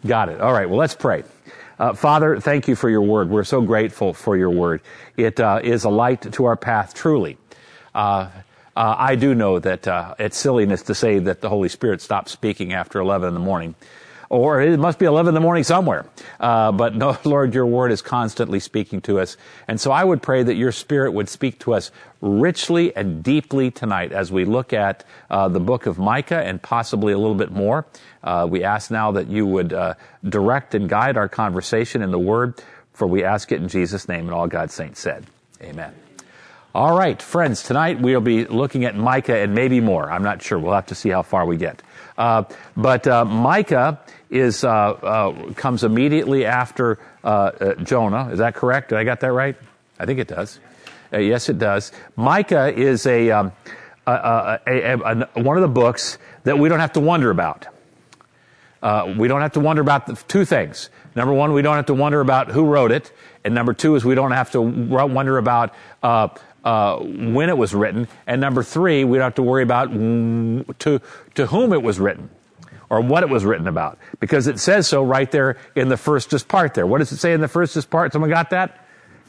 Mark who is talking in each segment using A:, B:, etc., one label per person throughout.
A: Got it. All right. Well, let's pray. Father, thank you for your word. We're so grateful for your word. It is a light to our path, truly. I do know that it's silliness to say that the Holy Spirit stops speaking after 11 in the morning. Or it must be 11 in the morning somewhere. But no, Lord, your word is constantly speaking to us. And so I would pray that your Spirit would speak to us richly and deeply tonight as we look at the book of Micah and possibly a little bit more. We ask now that you would direct and guide our conversation in the word, for we ask it in Jesus' name, and all God's saints said. Amen. All right, friends, tonight we'll be looking at Micah and maybe more. I'm not sure. We'll have to see how far we get. But Micah is comes immediately after Jonah. Is that correct? Did I got that right? I think it does. Yes, it does. Micah is one of the books that we don't have to wonder about. We don't have to wonder about two things. Number one, we don't have to wonder about who wrote it. And number two is we don't have to wonder about when it was written. And number three, we don't have to worry about to whom it was written or what it was written about. Because it says so right there in the firstest part there. What does it say in the firstest part? Someone got that?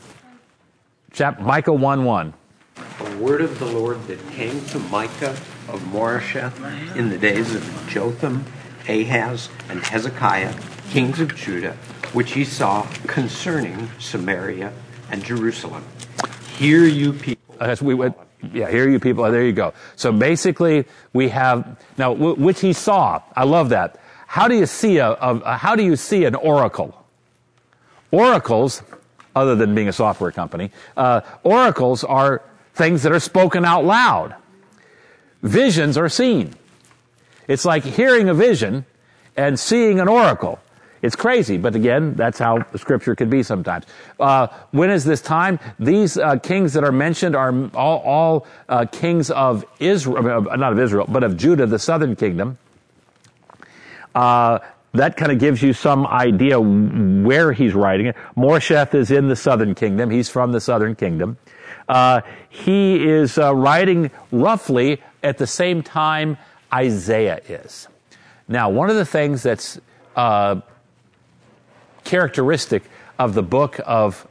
A: Micah 1:1.
B: A word of the Lord that came to Micah of Moresheth in the days of Jotham, Ahaz, and Hezekiah, kings of Judah, which he saw concerning Samaria and Jerusalem. Hear you people.
A: Hear you people. There you go. So basically, we have now which he saw. I love that. How do you see an oracle? Oracles, other than being a software company, oracles are things that are spoken out loud. Visions are seen. It's like hearing a vision and seeing an oracle. It's crazy, but again, that's how the scripture can be sometimes. When is this time? These kings that are mentioned are all kings of Israel, not of Israel, but of Judah, the southern kingdom. That kind of gives you some idea where he's writing it. Moresheth is in the southern kingdom. He's from the southern kingdom. He is writing roughly at the same time Isaiah is. Now, one of the things that's characteristic of the book of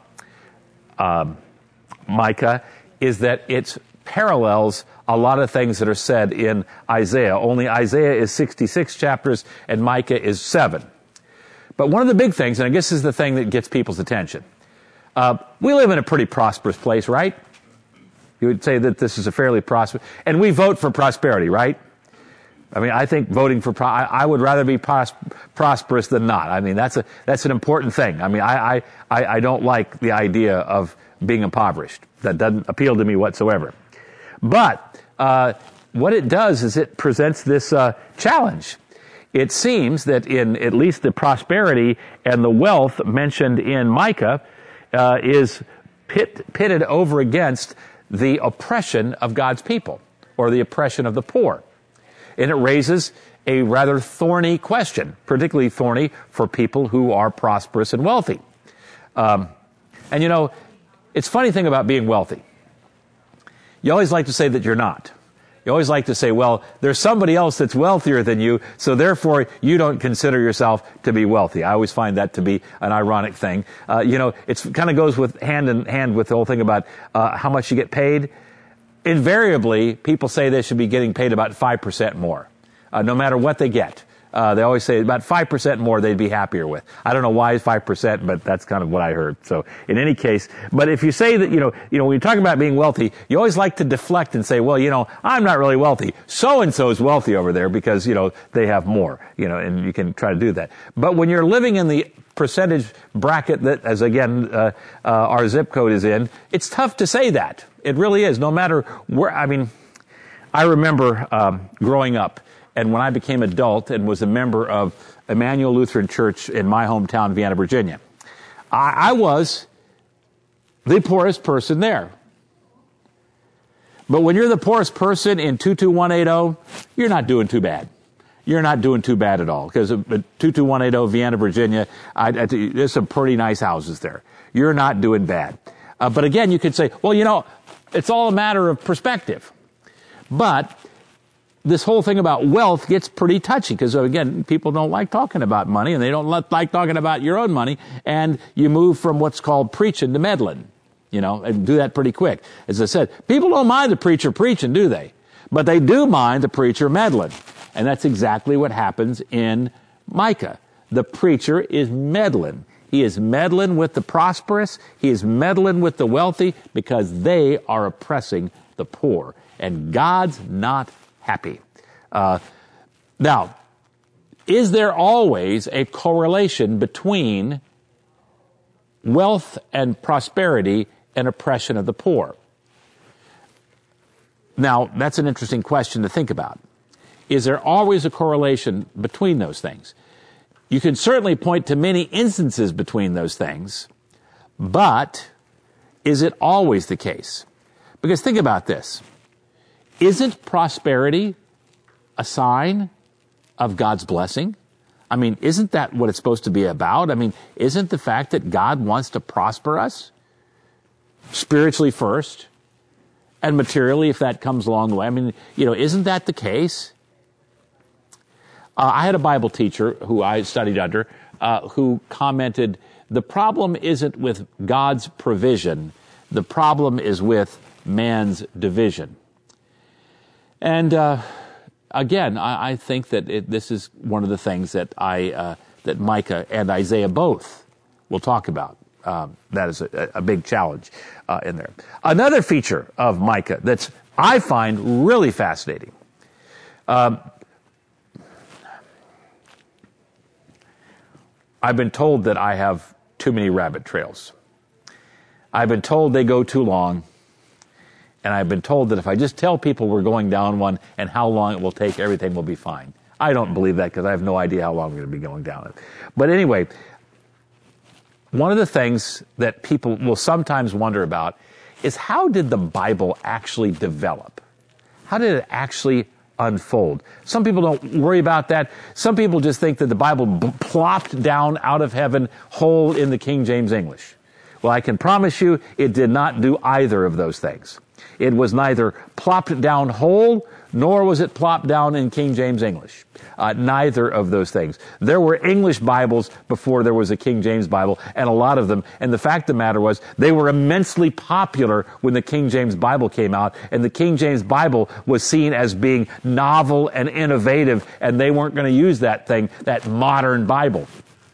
A: Micah is that it parallels a lot of things that are said in Isaiah. Only Isaiah is 66 chapters and Micah is 7. But one of the big things, and I guess this is the thing that gets people's attention, we live in a pretty prosperous place, right? You would say that this is a fairly prosperous, and we vote for prosperity, right? I mean, I think voting for, I would rather be prosperous than not. I mean, that's an important thing. I mean, I don't like the idea of being impoverished. That doesn't appeal to me whatsoever. But, what it does is it presents this, challenge. It seems that in at least the prosperity and the wealth mentioned in Micah, is pitted over against the oppression of God's people, or the oppression of the poor. And it raises a rather thorny question, particularly thorny for people who are prosperous and wealthy. And you know, it's a funny thing about being wealthy. You always like to say that you're not. You always like to say, well, there's somebody else that's wealthier than you, so therefore you don't consider yourself to be wealthy. I always find that to be an ironic thing. You know, it kind of goes with hand in hand with the whole thing about how much you get paid. Invariably, people say they should be getting paid about 5% more, no matter what they get. They always say about 5% more they'd be happier with. I don't know why 5%, but that's kind of what I heard. So in any case, but if you say that, you know, when you talk about being wealthy, you always like to deflect and say, well, you know, I'm not really wealthy. So-and-so is wealthy over there because, you know, they have more, you know, and you can try to do that. But when you're living in the percentage bracket that, as again, our zip code is in, it's tough to say that. It really is, no matter where. I mean, I remember growing up, and when I became adult and was a member of Emmanuel Lutheran Church in my hometown, Vienna, Virginia, I was the poorest person there. But when you're the poorest person in 22180, you're not doing too bad. You're not doing too bad at all, because 22180 Vienna, Virginia, there's some pretty nice houses there. You're not doing bad. But again, you could say, well, you know, it's all a matter of perspective. But this whole thing about wealth gets pretty touchy because, again, people don't like talking about money and they don't like talking about your own money. And you move from what's called preaching to meddling, and do that pretty quick. As I said, people don't mind the preacher preaching, do they? But they do mind the preacher meddling. And that's exactly what happens in Micah. The preacher is meddling. He is meddling with the prosperous. He is meddling with the wealthy because they are oppressing the poor. And God's not happy. Now, is there always a correlation between wealth and prosperity and oppression of the poor? Now, that's an interesting question to think about. Is there always a correlation between those things? You can certainly point to many instances between those things, but is it always the case? Because think about this. Isn't prosperity a sign of God's blessing? I mean, isn't that what it's supposed to be about? I mean, isn't the fact that God wants to prosper us spiritually first and materially if that comes along the way? I mean, isn't that the case? I had a Bible teacher who I studied under who commented, the problem isn't with God's provision. The problem is with man's division. And again, I think that this is one of the things that that Micah and Isaiah both will talk about. That is a big challenge in there. Another feature of Micah that I find really fascinating. I've been told that I have too many rabbit trails. I've been told they go too long. And I've been told that if I just tell people we're going down one and how long it will take, everything will be fine. I don't believe that because I have no idea how long we're going to be going down it. But anyway, one of the things that people will sometimes wonder about is how did the Bible actually develop? How did it actually unfold? Some people don't worry about that. Some people just think that the Bible plopped down out of heaven whole in the King James English. Well, I can promise you it did not do either of those things. It was neither plopped down whole, nor was it plopped down in King James English. Neither of those things. There were English Bibles before there was a King James Bible, and a lot of them. And the fact of the matter was, they were immensely popular when the King James Bible came out, and the King James Bible was seen as being novel and innovative, and they weren't going to use that modern Bible.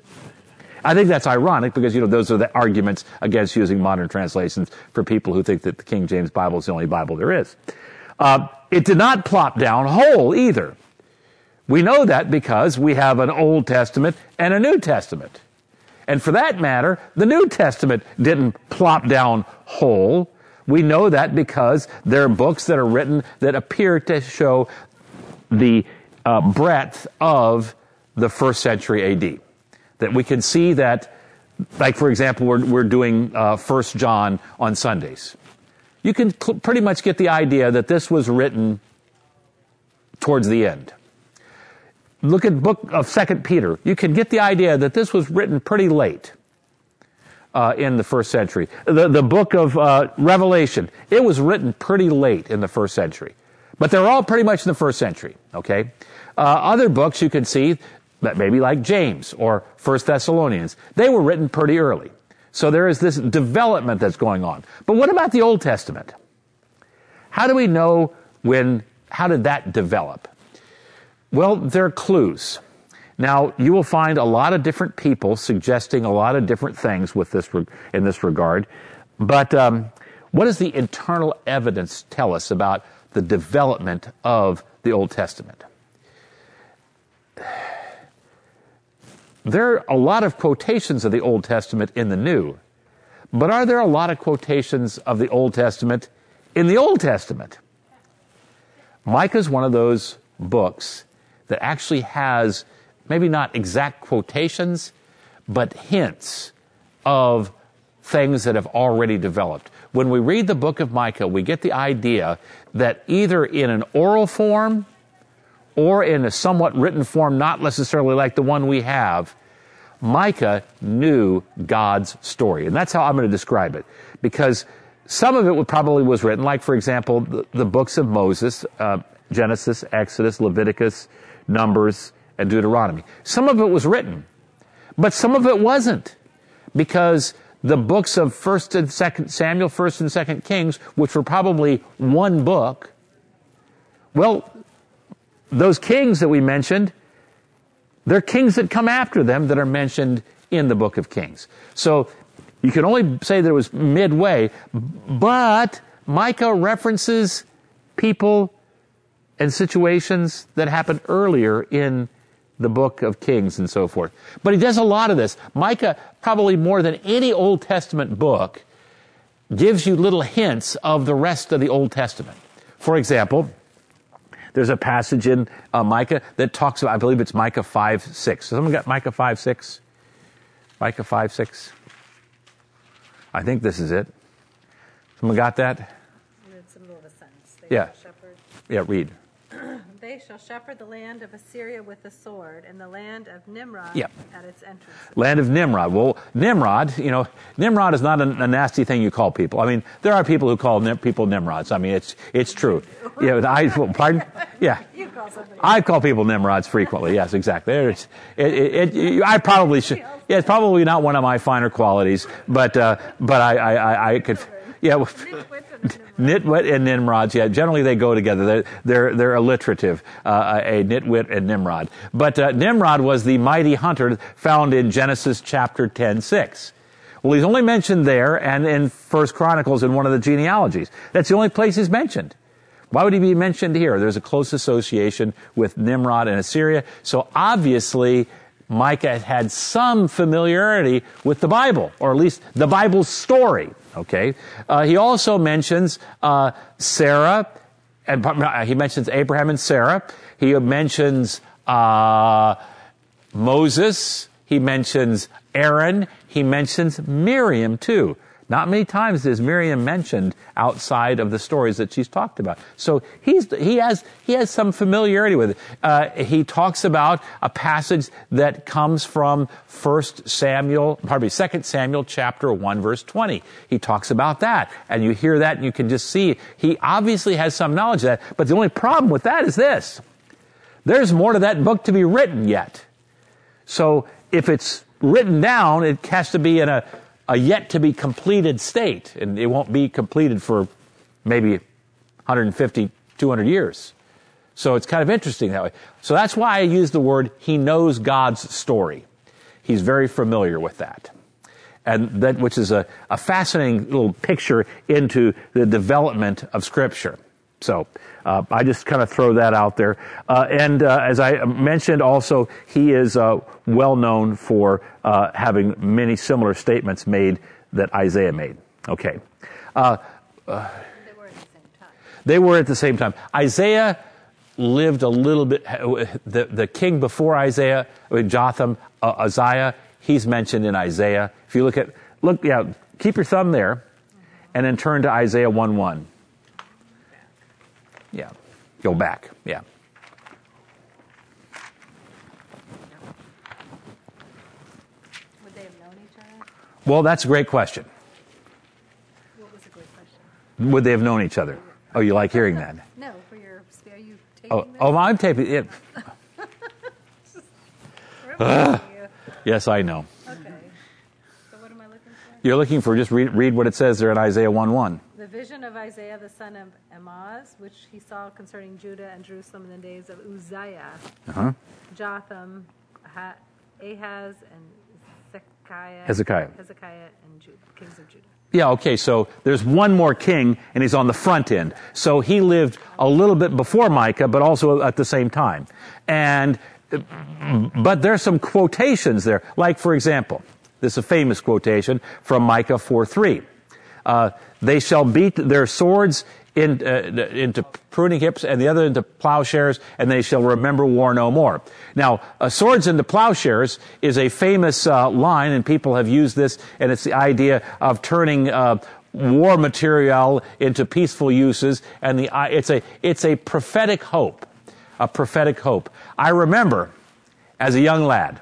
A: I think that's ironic because, those are the arguments against using modern translations for people who think that the King James Bible is the only Bible there is. It did not plop down whole either. We know that because we have an Old Testament and a New Testament. And for that matter, the New Testament didn't plop down whole. We know that because there are books that are written that appear to show the breadth of the first century AD. That we can see that, like, for example, we're doing 1 John on Sundays. You can pretty much get the idea that this was written towards the end. Look at book of 2 Peter. You can get the idea that this was written pretty late in the first century. The book of Revelation, it was written pretty late in the first century. But they're all pretty much in the first century, okay? Other books you can see, that maybe like James or 1 Thessalonians, they were written pretty early. So there is this development that's going on. But what about the Old Testament? How do we know how did that develop? Well, there are clues. Now, you will find a lot of different people suggesting a lot of different things in this regard. But what does the internal evidence tell us about the development of the Old Testament? There are a lot of quotations of the Old Testament in the New, but are there a lot of quotations of the Old Testament in the Old Testament? Micah is one of those books that actually has maybe not exact quotations, but hints of things that have already developed. When we read the book of Micah, we get the idea that either in an oral form or in a somewhat written form, not necessarily like the one we have, Micah knew God's story. And that's how I'm going to describe it. Because some of it probably was written, like, for example, the books of Moses, Genesis, Exodus, Leviticus, Numbers, and Deuteronomy. Some of it was written, but some of it wasn't, because the books of 1st and 2nd Samuel, 1st and 2nd Kings, which were probably one book, well, those kings that we mentioned, they're kings that come after them that are mentioned in the book of Kings. So you can only say that it was midway, but Micah references people and situations that happened earlier in the book of Kings and so forth. But he does a lot of this. Micah, probably more than any Old Testament book, gives you little hints of the rest of the Old Testament. For example, there's a passage in Micah that talks about, I believe it's Micah 5:6. Someone got Micah 5:6? Micah 5:6? I think this is it. Someone got that?
C: It's the middle of a sentence.
A: Yeah. Yeah, read.
C: They shall shepherd the land of Assyria with the sword, and the land of Nimrod
A: Yeah.
C: at its entrance.
A: Land of Nimrod. Well, Nimrod, Nimrod is not a nasty thing you call people. I mean, there are people who call people Nimrods. I mean, it's true. Yeah, pardon? Yeah.
C: You call somebody.
A: I call people Nimrods frequently. Yes, exactly. I probably should. Yeah, it's probably not one of my finer qualities, but I could. Yeah. Nitwit and Nimrods, yeah, generally they go together. They're alliterative, a nitwit and Nimrod. But Nimrod was the mighty hunter found in Genesis chapter 10:6. Well, he's only mentioned there and in 1 Chronicles in one of the genealogies. That's the only place he's mentioned. Why would he be mentioned here? There's a close association with Nimrod and Assyria. So obviously, Micah had some familiarity with the Bible, or at least the Bible's story. Okay. He also mentions Sarah, and he mentions Abraham and Sarah. He mentions Moses. He mentions Aaron. He mentions Miriam too. Not many times is Miriam mentioned outside of the stories that she's talked about. So he has some familiarity with it. He talks about a passage that comes from 2 Samuel chapter 1 verse 20. He talks about that, and you hear that and you can just see he obviously has some knowledge of that. But the only problem with that is this: there's more to that book to be written yet. So if it's written down, it has to be in a yet to be completed state, and it won't be completed for maybe 150, 200 years. So it's kind of interesting that way. So that's why I use the word, he knows God's story. He's very familiar with that. And that, which is a fascinating little picture into the development of Scripture. So I just kind of throw that out there. And as I mentioned also, he is well known for having many similar statements made that Isaiah made. Okay. They were at the same time. Isaiah lived a little bit, the king before Isaiah, Jotham, Uzziah, he's mentioned in Isaiah. If you keep your thumb there, and then turn to Isaiah 1:1. Yeah. Go back. Yeah.
C: Would they have known each other?
A: Well, that's a great question.
C: What was a great question?
A: Would they have known each other? Oh, you like hearing that?
C: No, for your, are you taping this?
A: Oh, I'm taping it. Yes, I know.
C: Okay. So what am I looking for?
A: You're looking for, just read what it says there in Isaiah 1:1.
C: The vision of Isaiah the son of Amoz, which he saw concerning Judah and Jerusalem in the days of Uzziah, Jotham, Ahaz, and
A: Hezekiah.
C: And Judah, kings of Judah.
A: Yeah, okay, so there's one more king, and he's on the front end. So he lived a little bit before Micah, but also at the same time. But there's some quotations there. Like, for example, this is a famous quotation from Micah 4:3. They shall beat their swords into pruning hips and the other into plowshares, and they shall remember war no more. Now, swords into plowshares is a famous line, and people have used this, and it's the idea of turning war material into peaceful uses, and it's a prophetic hope, a prophetic hope. I remember, as a young lad,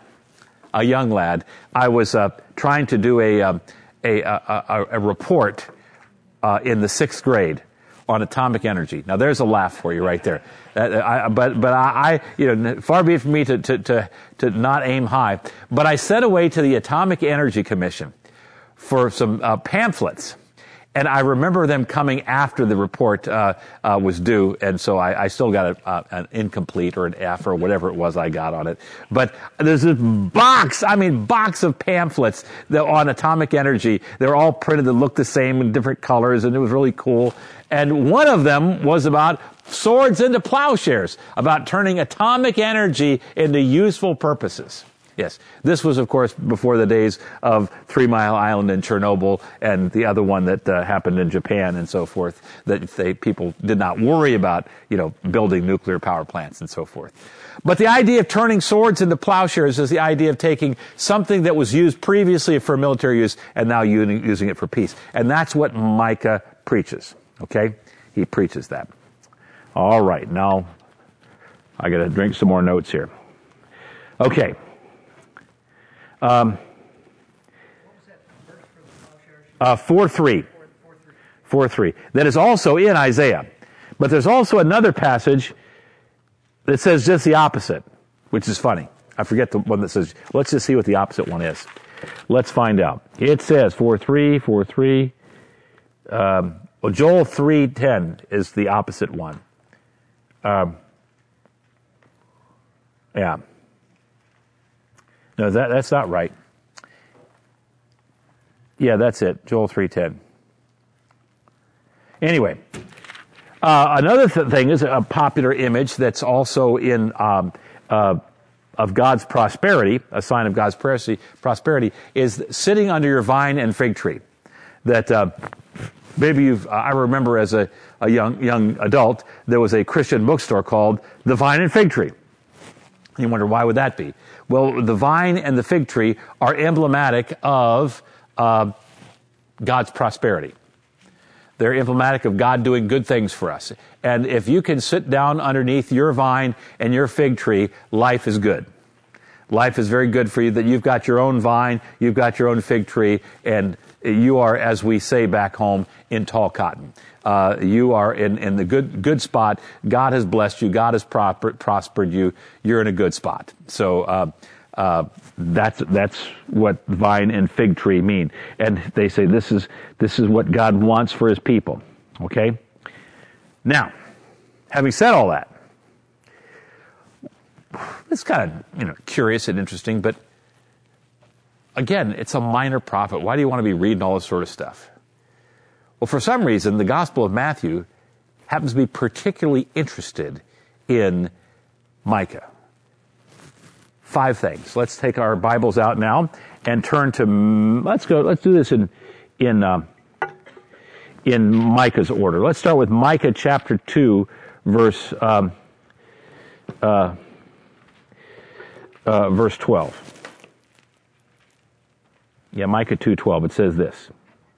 A: I was trying to do a report in the 6th grade on atomic energy. Now, there's a laugh for you right there. But far be it from me to not aim high. But I sent away to the Atomic Energy Commission for some pamphlets. And I remember them coming after the report was due, and so I still got an incomplete or an F or whatever it was I got on it. But there's this box of pamphlets on atomic energy. They're all printed that look the same in different colors, and it was really cool. And one of them was about swords into plowshares, about turning atomic energy into useful purposes. Yes, this was, of course, before the days of 3 Mile Island and Chernobyl and the other one that happened in Japan and so forth, that people did not worry about, building nuclear power plants and so forth. But the idea of turning swords into plowshares is the idea of taking something that was used previously for military use and now using it for peace. And that's what Micah preaches, okay? He preaches that. All right, now I got to drink some more notes here. Okay. 4:3. 4:3. That is also in Isaiah. But there's also another passage that says just the opposite, which is funny. I forget the one that says, let's just see what the opposite one is. Let's find out. It says 4:3. Joel 3:10 is the opposite one. Yeah. No, that's not right. Yeah, that's it. Joel 3:10. Anyway, another thing is a popular image that's also in of God's prosperity, a sign of God's prosperity, is sitting under your vine and fig tree. That maybe I remember as a young adult, there was a Christian bookstore called The Vine and Fig Tree. You wonder, why would that be? Well, the vine and the fig tree are emblematic of God's prosperity. They're emblematic of God doing good things for us. And if you can sit down underneath your vine and your fig tree, life is good. Life is very good for you, that you've got your own vine, you've got your own fig tree, and you are, as we say back home, in tall cotton. You are in the good spot. God has blessed you. God has prospered you. You're in a good spot. So that's what vine and fig tree mean. And they say this is what God wants for His people. Okay. Now, having said all that, it's kind of curious and interesting, but again, it's a minor prophet. Why do you want to be reading all this sort of stuff? Well, for some reason, the Gospel of Matthew happens to be particularly interested in Micah. 5 things. Let's take our Bibles out now and turn to. Let's do this in Micah's order. Let's start with Micah chapter 2, verse 12. Yeah, Micah 2:12. It says this.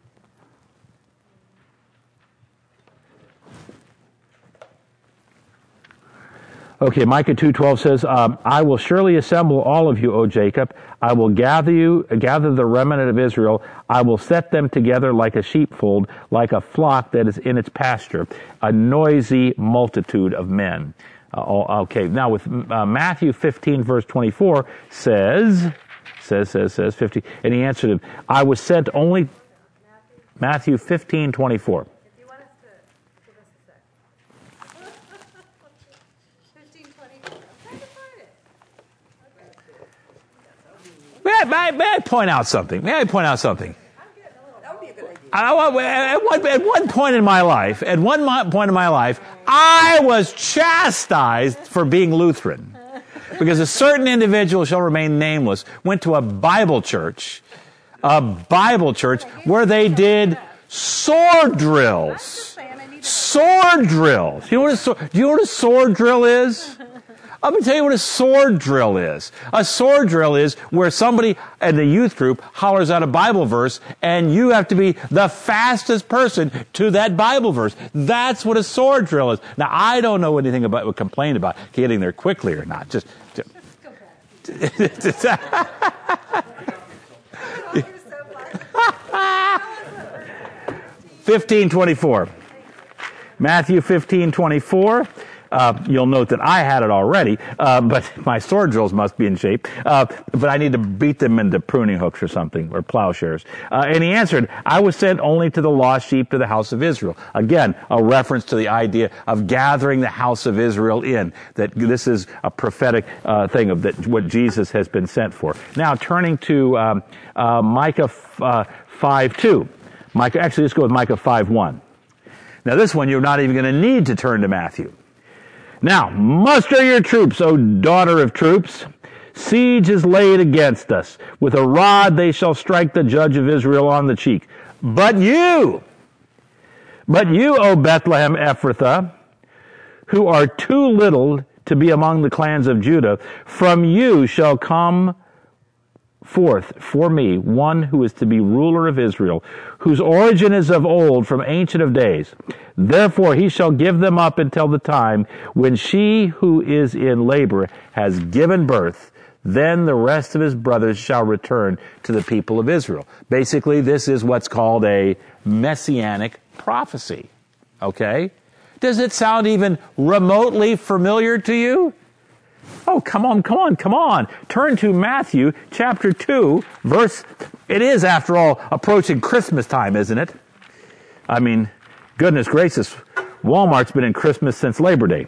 A: Okay, Micah 2:12 says, I will surely assemble all of you, O Jacob. I will gather the remnant of Israel. I will set them together like a sheepfold, like a flock that is in its pasture, a noisy multitude of men. Okay, now with Matthew 15, verse 24 says 15, and he answered him, I was sent only, Matthew 15:24. May I point out something? At one point in my life, I was chastised for being Lutheran. Because a certain individual shall remain nameless, went to a Bible church where they did sword drills. Sword drills. Do you know what a sword drill is? I'm going to tell you what a sword drill is. A sword drill is where somebody in the youth group hollers out a Bible verse, and you have to be the fastest person to that Bible verse. That's what a sword drill is. Now, I don't know anything about, complain about getting there quickly or not. Just 15:24. Matthew 15:24. You'll note that I had it already, but my sword drills must be in shape. But I need to beat them into pruning hooks or something, or plowshares. And he answered, I was sent only to the lost sheep to the house of Israel. Again, a reference to the idea of gathering the house of Israel in, that this is a prophetic thing of that what Jesus has been sent for. Now, turning to Micah 5:2. Actually, let's go with Micah 5:1. Now, this one you're not even going to need to turn to Matthew. Now, muster your troops, O daughter of troops. Siege is laid against us. With a rod they shall strike the judge of Israel on the cheek. But you, O Bethlehem Ephrathah, who are too little to be among the clans of Judah, from you shall come forth for me one who is to be ruler of Israel, whose origin is of old, from ancient of days. Therefore he shall give them up until the time when she who is in labor has given birth. Then the rest of his brothers shall return to the people of Israel. Basically, this is what's called a messianic prophecy. Okay? Does it sound even remotely familiar to you? Oh, come on. Turn to Matthew chapter 2, verse... It is, after all, approaching Christmas time, isn't it? I mean, goodness gracious, Walmart's been in Christmas since Labor Day.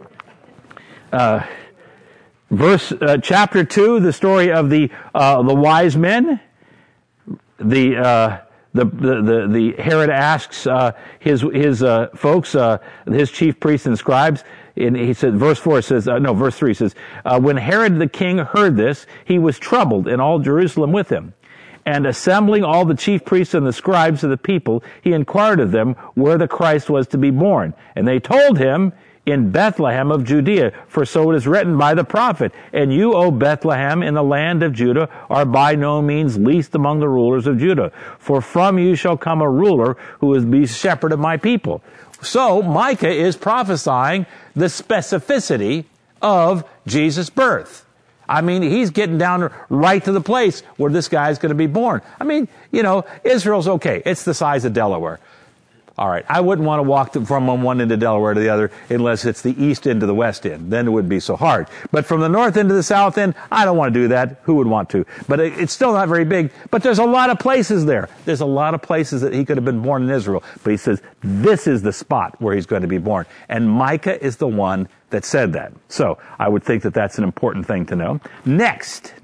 A: Chapter 2, the story of the wise men. The Herod asks his folks, his chief priests and scribes, and he said, verse 3 says, when Herod the king heard this, he was troubled, and all Jerusalem with him. And assembling all the chief priests and the scribes of the people, he inquired of them where the Christ was to be born. And they told him, in Bethlehem of Judea, for so it is written by the prophet, and you, O Bethlehem, in the land of Judah, are by no means least among the rulers of Judah. For from you shall come a ruler who will be shepherd of my people. So Micah is prophesying the specificity of Jesus' birth. I mean, he's getting down right to the place where this guy's going to be born. I mean, Israel's okay. It's the size of Delaware. All right, I wouldn't want to walk from one end of Delaware to the other unless it's the east end to the west end. Then it would be so hard. But from the north end to the south end, I don't want to do that. Who would want to? But it's still not very big. But there's a lot of places there. There's a lot of places that he could have been born in Israel. But he says, this is the spot where he's going to be born. And Micah is the one that said that. So I would think that that's an important thing to know. Next.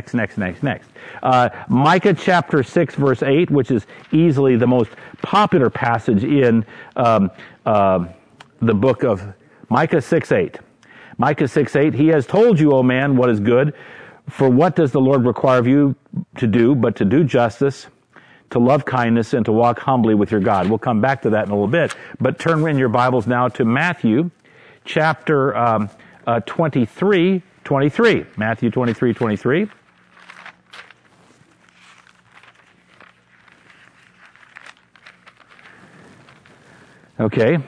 A: Micah chapter 6 verse 8, which is easily the most popular passage in the book of Micah 6:8. Micah 6:8, he has told you, O man, what is good. For what does the Lord require of you to do, but to do justice, to love kindness, and to walk humbly with your God? We'll come back to that in a little bit. But turn in your Bibles now to Matthew chapter 23. Matthew 23:23. Okay.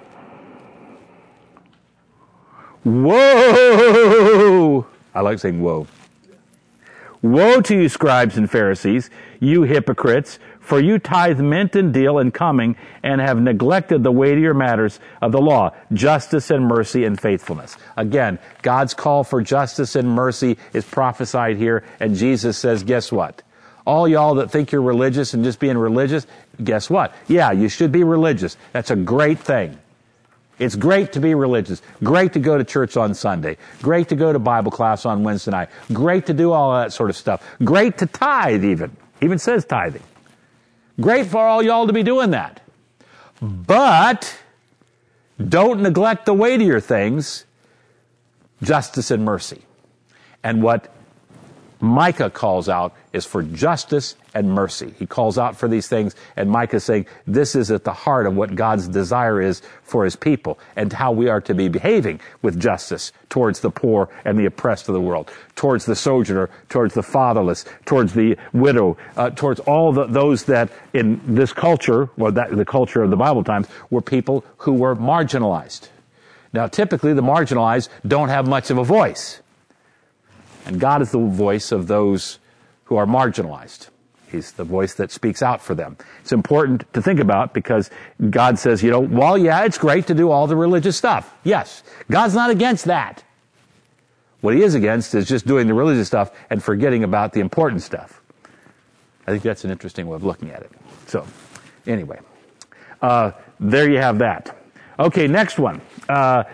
A: Whoa! I like saying whoa. Woe to you, scribes and Pharisees, you hypocrites, for you tithe mint and dill and cumming, and have neglected the weightier matters of the law, justice and mercy and faithfulness. Again, God's call for justice and mercy is prophesied here, and Jesus says, guess what? All y'all that think you're religious and just being religious, guess what? Yeah, you should be religious. That's a great thing. It's great to be religious. Great to go to church on Sunday. Great to go to Bible class on Wednesday night. Great to do all that sort of stuff. Great to tithe even. Even says tithing. Great for all y'all to be doing that. But don't neglect the weightier things, justice and mercy. And what Micah calls out is for justice and mercy. He calls out for these things, and Micah is saying this is at the heart of what God's desire is for his people and how we are to be behaving with justice towards the poor and the oppressed of the world, towards the sojourner, towards the fatherless, towards the widow, towards all those that in this culture, or the culture of the Bible times, were people who were marginalized. Now, typically, the marginalized don't have much of a voice. And God is the voice of those who are marginalized. He's the voice that speaks out for them. It's important to think about because God says, well, yeah, it's great to do all the religious stuff. Yes, God's not against that. What he is against is just doing the religious stuff and forgetting about the important stuff. I think that's an interesting way of looking at it. So, anyway, there you have that. Okay, next one. Micah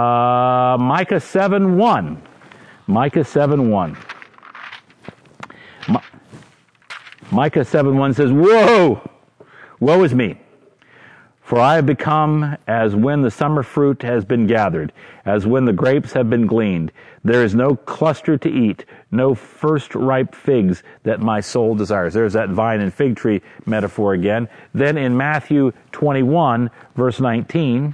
A: 7:1. Micah 7:1. Micah 7:1 says, woe is me, for I have become as when the summer fruit has been gathered, as when the grapes have been gleaned. There is no cluster to eat, no first ripe figs that my soul desires. There's that vine and fig tree metaphor again. Then in Matthew 21, verse 19,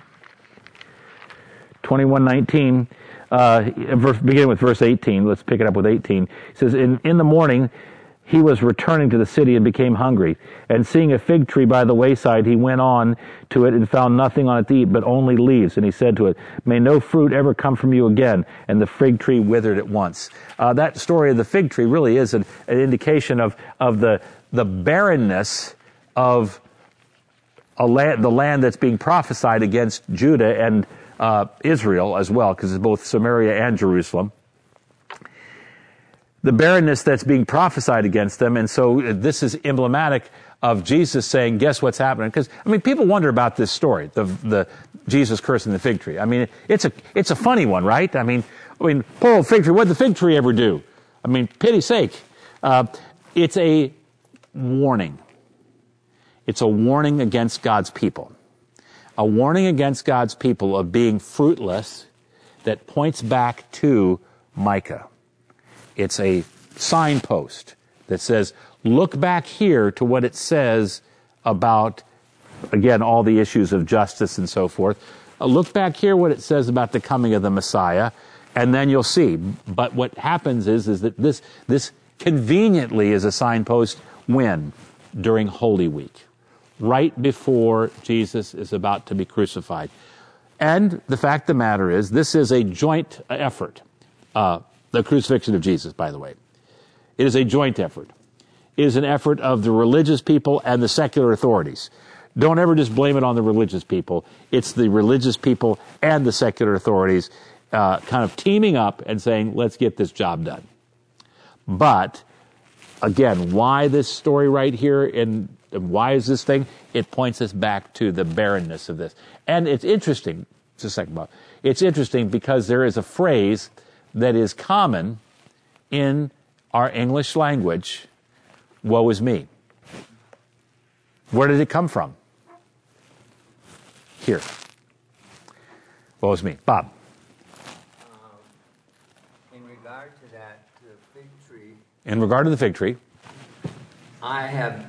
A: 21:19, beginning with verse 18, let's pick it up with 18. It says, in the morning he was returning to the city and became hungry. And seeing a fig tree by the wayside, he went on to it and found nothing on it to eat, but only leaves. And he said to it, may no fruit ever come from you again. And the fig tree withered at once. That story of the fig tree really is an indication of the barrenness of the land that's being prophesied against Judah and Israel as well, because it's both Samaria and Jerusalem. The barrenness that's being prophesied against them, and so this is emblematic of Jesus saying, guess what's happening? Because, people wonder about this story, the Jesus cursing the fig tree. It's a funny one, right? Poor old fig tree, what did the fig tree ever do? Pity's sake. It's a warning. It's a warning against God's people. A warning against God's people of being fruitless that points back to Micah. It's a signpost that says, look back here to what it says about, again, all the issues of justice and so forth. Look back here what it says about the coming of the Messiah, and then you'll see. But what happens is that this conveniently is a signpost when? During Holy Week, right before Jesus is about to be crucified. And the fact of the matter is, this is a joint effort. The crucifixion of Jesus, by the way. It is a joint effort. It is an effort of the religious people and the secular authorities. Don't ever just blame it on the religious people. It's the religious people and the secular authorities kind of teaming up and saying, let's get this job done. But, again, why this story right here and why is this thing? It points us back to the barrenness of this. And it's interesting, just a second, Bob. It's interesting because there is a phrase that is common in our English language, woe is me. Where did it come from? Here. Woe is me. Bob.
D: In regard to that, the fig tree.
A: In regard to the fig tree.
D: I have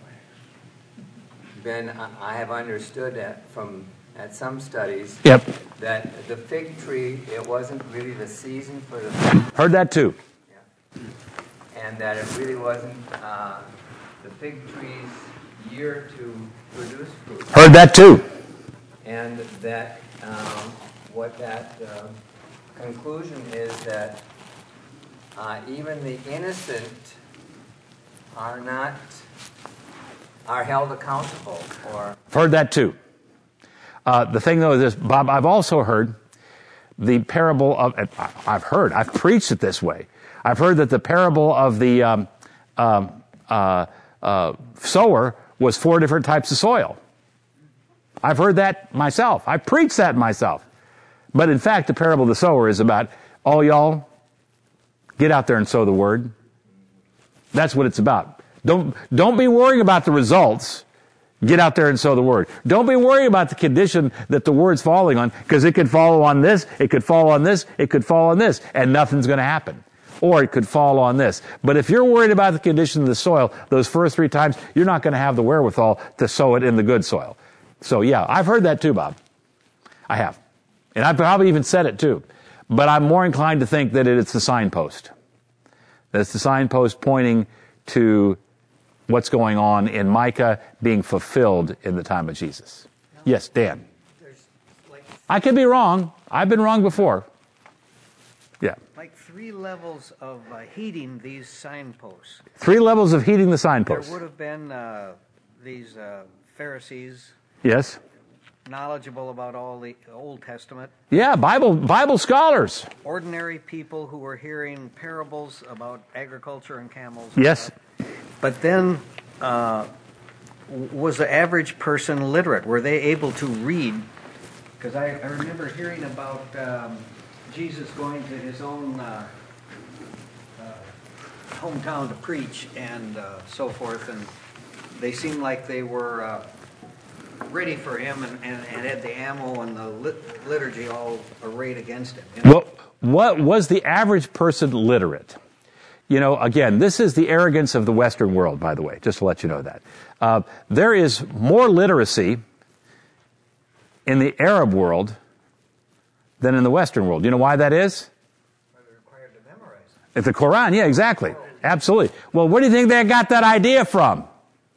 D: understood that at some studies.
A: Yep.
D: That the fig tree, it wasn't really the season for the fig.
A: Heard that too.
D: Yeah. And that it really wasn't the fig tree's year to produce fruit.
A: Heard that too.
D: And that what that conclusion is that even the innocent are held accountable for.
A: Heard that too. The thing though is this, Bob, I've also heard the parable of, I've preached it this way. I've heard that the parable of the sower was 4 different types of soil. I've heard that myself. I preached that myself. But in fact, the parable of the sower is about, all y'all, get out there and sow the word. That's what it's about. Don't be worrying about the results. Get out there and sow the word. Don't be worrying about the condition that the word's falling on, because it could fall on this, it could fall on this, it could fall on this, and nothing's going to happen. Or it could fall on this. But if you're worried about the condition of the soil, those first 3 times, you're not going to have the wherewithal to sow it in the good soil. So yeah, I've heard that too, Bob. I have. And I've probably even said it too. But I'm more inclined to think that it's the signpost. That it's the signpost pointing to what's going on in Micah being fulfilled in the time of Jesus. Yes, Dan.
E: There's
A: I could be wrong. I've been wrong before. Yeah.
E: like 3 3 levels of heeding these signposts.
A: 3 levels of heeding the
E: There
A: signposts.
E: would have been these Pharisees,
A: Yes.
E: knowledgeable about all the Old Testament.
A: Yeah, Bible scholars.
E: Ordinary people who were hearing parables about agriculture and camels.
A: Yes.
E: But then, was the average person literate? Were they able to read? Because I remember hearing about Jesus going to his own hometown to preach and so forth, and they seemed like they were ready for him and had the ammo and the liturgy all arrayed against him. You know?
A: Well, what was the average person literate? You know, again, this is the arrogance of the Western world, by the way, just to let you know that. There is more literacy in the Arab world than in the Western world. You know why that is?
E: They're required to memorize it.
A: It's the Quran, yeah, exactly. Absolutely. Well, where do you think they got that idea from?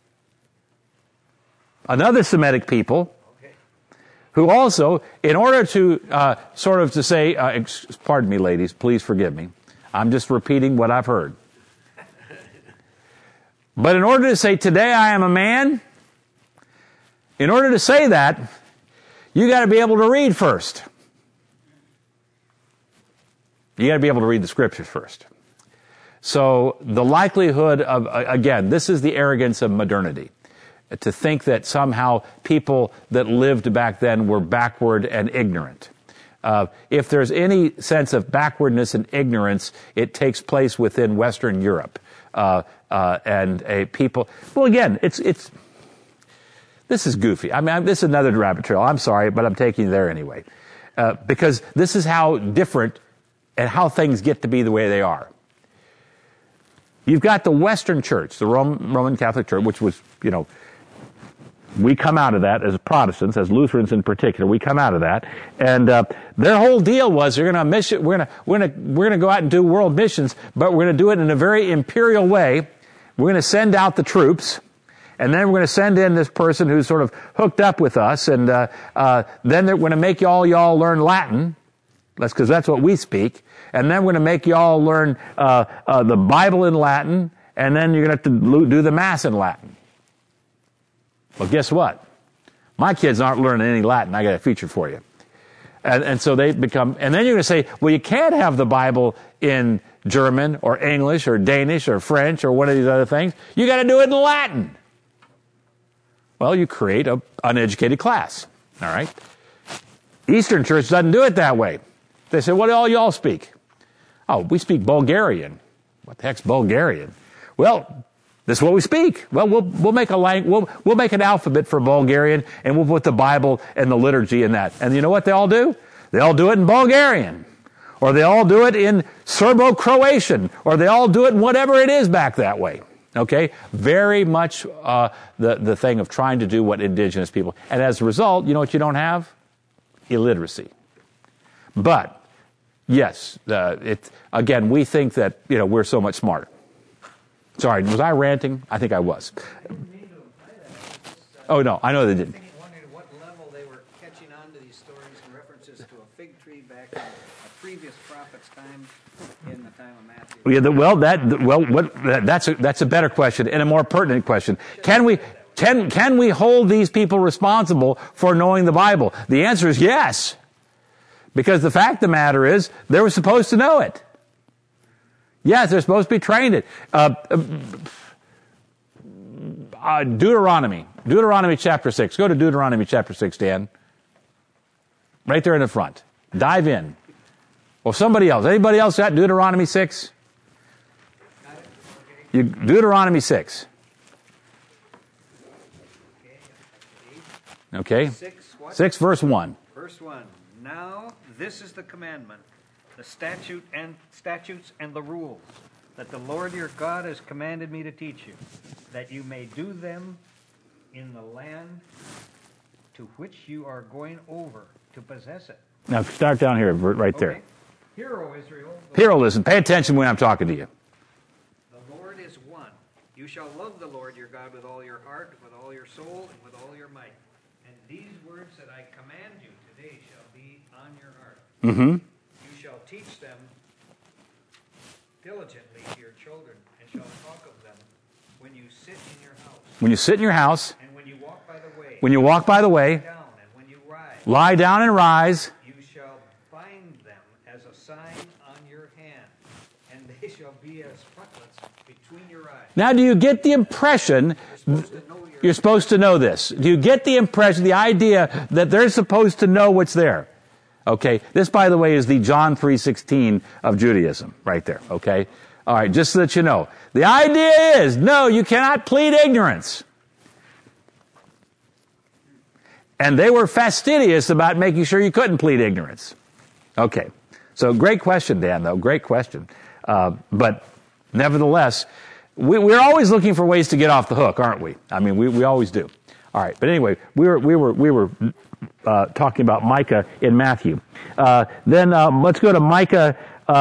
A: Another Semitic people who also, in order to sort of to say, pardon me, ladies, please forgive me. I'm just repeating what I've heard. But in order to say, today I am a man, in order to say that, you got to be able to read first. You got to be able to read the scriptures first. So the likelihood of, again, this is the arrogance of modernity. To think that somehow people that lived back then were backward and ignorant. If there's any sense of backwardness and ignorance, it takes place within Western Europe. And a people, well, again, this is goofy. I mean, this is another rabbit trail. I'm sorry, but I'm taking you there anyway. Because this is how different and how things get to be the way they are. You've got the Western Church, the Roman Catholic Church, which was, you know, we come out of that as Protestants, as Lutherans in particular. We come out of that, and their whole deal was we're going to go out and do world missions, but we're going to do it in a very imperial way. We're going to send out the troops, and then we're going to send in this person who's sort of hooked up with us, and then they're going to make y'all learn Latin. That's because that's what we speak, and then we're going to make y'all learn the Bible in Latin, and then you're going to have to do the Mass in Latin. Well, guess what? My kids aren't learning any Latin. I got a feature for you. And so they become, and then you're going to say, well, you can't have the Bible in German or English or Danish or French or one of these other things. You got to do it in Latin. Well, you create an uneducated class. All right? Eastern Church doesn't do it that way. They say, what do all y'all speak? Oh, we speak Bulgarian. What the heck's Bulgarian? Well, this is what we speak. Well, we'll make we'll make an alphabet for Bulgarian, and we'll put the Bible and the liturgy in that. And you know what they all do? They all do it in Bulgarian, or they all do it in Serbo-Croatian, or they all do it in whatever it is back that way. Okay, very much the thing of trying to do what indigenous people, and as a result, you know what you don't have? Illiteracy. But yes, again, we think that we're so much smarter. Sorry, was I ranting? I think I was. Oh, no, I know they didn't.
E: I wondered at what level they were catching on to these stories and references to a fig tree back in a previous prophet's time, in the time of Matthew.
A: Yeah, that's a better question and a more pertinent question. Can we hold these people responsible for knowing the Bible? The answer is yes. Because the fact of the matter is, they were supposed to know it. Yes, they're supposed to be trained it. Deuteronomy chapter 6. Go to Deuteronomy chapter 6, Dan. Right there in the front. Dive in. Or somebody else. Anybody else got Deuteronomy 6? Deuteronomy 6. Okay. 6 verse 1.
E: Verse 1. Now this is the commandment, the statutes and the rules that the Lord your God has commanded me to teach you, that you may do them in the land to which you are going over to possess it.
A: Now start down here, right there.
E: Okay. Hear, O Israel.
A: Here, listen. Pay attention when I'm talking to you.
E: The Lord is one. You shall love the Lord your God with all your heart, with all your soul, and with all your might. And these words that I command you today shall be on your heart.
A: Mm-hmm.
E: You shall teach them diligently to your children, and shall talk of them when you sit in your house,
A: When you sit in your house,
E: and when you walk by the way,
A: when you walk by the way,
E: down, and when you rise,
A: lie down and rise.
E: you shall bind them as a sign on your hand, and they shall be as frontlets between your eyes.
A: Now, do you get the impression you're supposed to know this? Do you get the impression, the idea that they're supposed to know what's there? Okay, this, by the way, is the John 3:16 of Judaism, right there, okay? All right, just so that you know. The idea is, no, you cannot plead ignorance. And they were fastidious about making sure you couldn't plead ignorance. Okay, so great question, Dan, though, great question. But nevertheless, we're always looking for ways to get off the hook, aren't we? I mean, we always do. All right, but anyway, we were talking about Micah in Matthew. Then let's go to Micah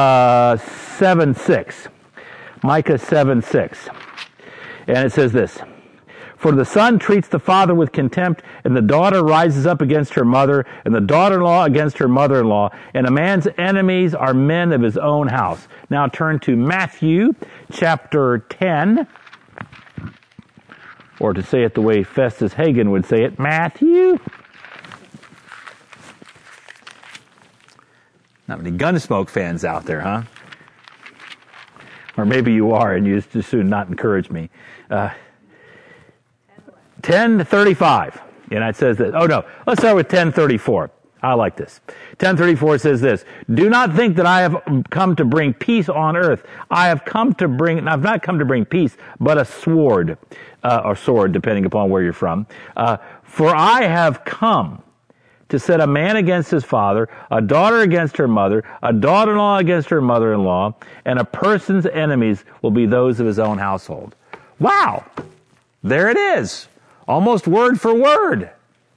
A: 7:6. Micah 7:6, and it says this: "For the son treats the father with contempt, and the daughter rises up against her mother, and the daughter-in-law against her mother-in-law, and a man's enemies are men of his own house." Now turn to Matthew chapter 10, or to say it the way Festus Hagen would say it, Matthew. Not many Gunsmoke fans out there, huh? Or maybe you are, and you just soon not encourage me. 10:35, and it says that. Oh no, let's start with 10:34. I like this. 10:34 says this: "Do not think that I have come to bring peace on earth. I've not come to bring peace, but a sword, or sword, depending upon where you're from. For I have come to set a man against his father, a daughter against her mother, a daughter-in-law against her mother-in-law, and a person's enemies will be those of his own household." Wow! There it is. Almost word for word.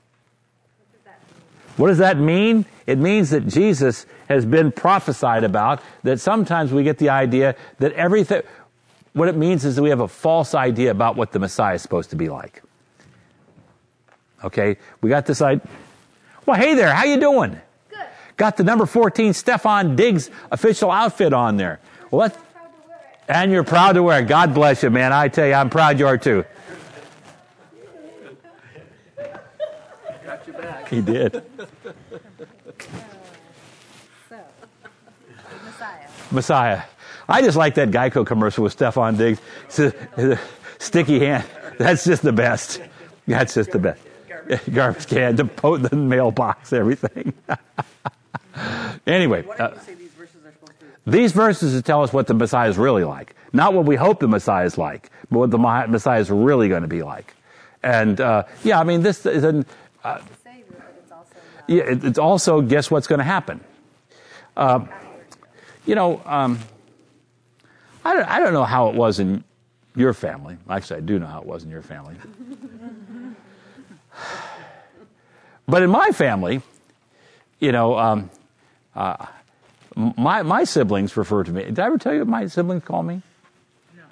A: What does that mean? It means that Jesus has been prophesied about, that sometimes we get the idea that everything, what it means is that we have a false idea about what the Messiah is supposed to be like. Okay? We got this idea. Well, hey there, how you doing?
C: Good.
A: Got the number 14 Stefan Diggs official outfit on there. Well,
C: I'm proud to wear it.
A: and you're proud to wear it. God bless you, man. I tell you, I'm proud you are too.
F: Got your back.
A: He did.
C: So, Messiah.
A: Messiah. I just like that Geico commercial with Stefan Diggs. Sticky hand. That's just the best. That's just the best. Garbage can, the mailbox, everything. Anyway.
F: What did you say these verses are supposed to do?
A: These verses tell us what the Messiah is really like. Not what we hope the Messiah is like, but what the Messiah is really going to be like. And, yeah, I mean, this is an...
C: The Savior, but it's also not.
A: Yeah, it's also, guess what's going to happen? You know, I don't know how it was in your family. Actually, I do know how it was in your family. But in my family, you know, my siblings refer to me. Did I ever tell you what my siblings call me?
F: No.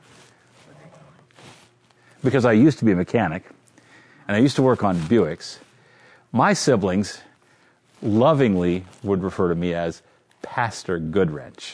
A: Because I used to be a mechanic, and I used to work on Buicks. My siblings lovingly would refer to me as Pastor Goodwrench.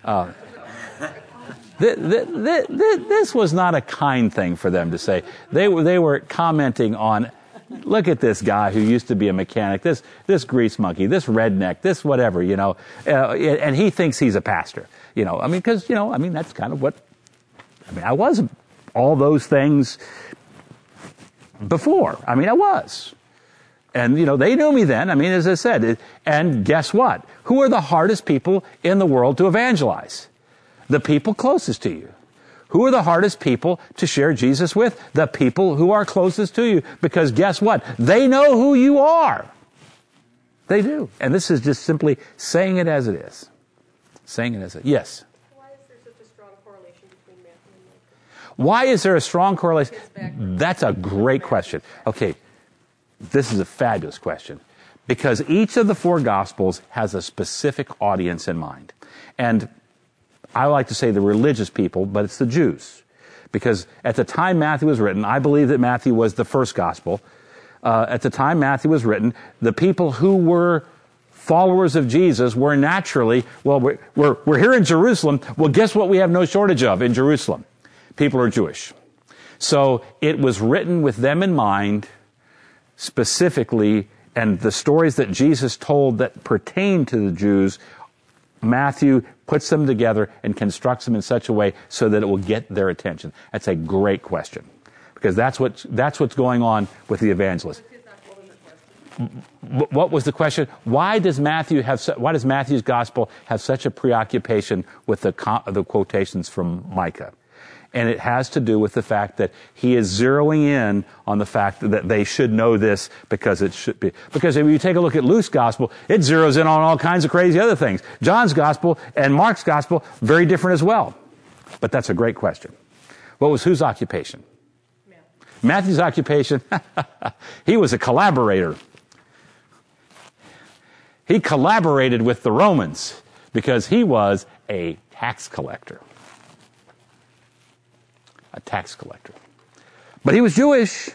A: This was not a kind thing for them to say. They were commenting on, look at this guy who used to be a mechanic, this grease monkey, this redneck, this whatever, you know, and he thinks he's a pastor, you know. I mean, because, you know, I mean, that's kind of what, I mean, I was all those things before. I mean, I was. And, you know, they knew me then. I mean, as I said, and guess what? Who are the hardest people in the world to evangelize? The people closest to you. Who are the hardest people to share Jesus with? The people who are closest to you. Because guess what? They know who you are. They do. And this is just simply saying it as it is. Saying it as it is. Yes?
G: Why is there such a strong correlation between Matthew and Micah?
A: Why is there a strong correlation? That's a great question. Okay. This is a fabulous question. Because each of the four Gospels has a specific audience in mind. And I like to say the religious people, but it's the Jews. Because at the time Matthew was written, I believe that Matthew was the first Gospel. At the time Matthew was written, the people who were followers of Jesus were naturally, well, we're here in Jerusalem. Well, guess what we have no shortage of in Jerusalem? People are Jewish. So it was written with them in mind specifically, and the stories that Jesus told that pertain to the Jews, Matthew puts them together and constructs them in such a way so that it will get their attention. That's a great question, because that's what's going on with the evangelist. What was the question? Why does Matthew's gospel have such a preoccupation with the quotations from Micah? And it has to do with the fact that he is zeroing in on the fact that they should know this because it should be. Because if you take a look at Luke's gospel, it zeroes in on all kinds of crazy other things. John's gospel and Mark's gospel, very different as well. But that's a great question. What was whose occupation? Matthew's occupation, he was a collaborator. He collaborated with the Romans because he was a tax collector. A tax collector. But he was Jewish.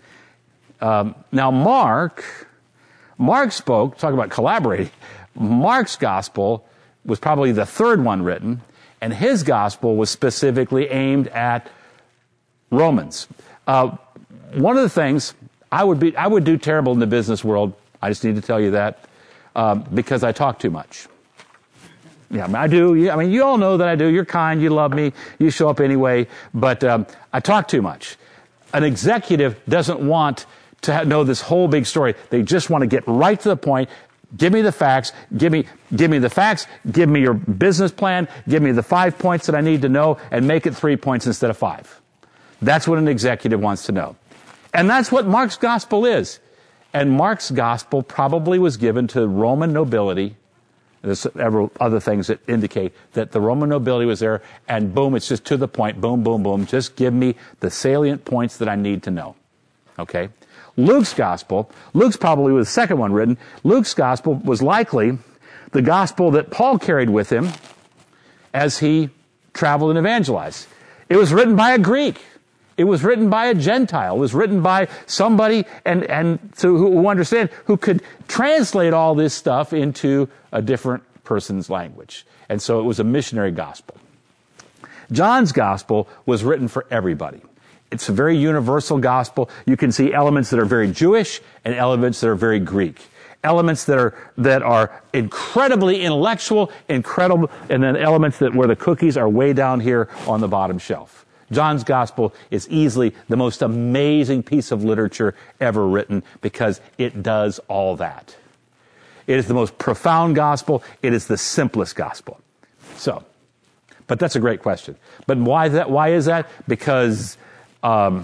A: Now Mark spoke, talk about collaborating. Mark's gospel was probably the third one written, and his gospel was specifically aimed at Romans. One of the things, I would do terrible in the business world. I just need to tell you that. Because I talk too much. Yeah, I do. I mean, you all know that I do. You're kind. You love me. You show up anyway. But I talk too much. An executive doesn't want to know this whole big story. They just want to get right to the point. Give me the facts. Give me the facts. Give me your business plan. Give me the 5 points that I need to know, and make it 3 points instead of 5. That's what an executive wants to know. And that's what Mark's gospel is. And Mark's gospel probably was given to Roman nobility. There's several other things that indicate that the Roman nobility was there, and boom, it's just to the point. Boom, boom, boom. Just give me the salient points that I need to know. Okay? Luke's probably was the second one written. Luke's gospel was likely the gospel that Paul carried with him as he traveled and evangelized. It was written by a Greek. It was written by a Gentile. It was written by somebody who understand, who could translate all this stuff into a different person's language. And so it was a missionary gospel. John's gospel was written for everybody. It's a very universal gospel. You can see elements that are very Jewish and elements that are very Greek. Elements that are incredibly intellectual, and then elements where the cookies are way down here on the bottom shelf. John's gospel is easily the most amazing piece of literature ever written because it does all that. It is the most profound gospel. It is the simplest gospel. So, but that's a great question. But why is that? Because the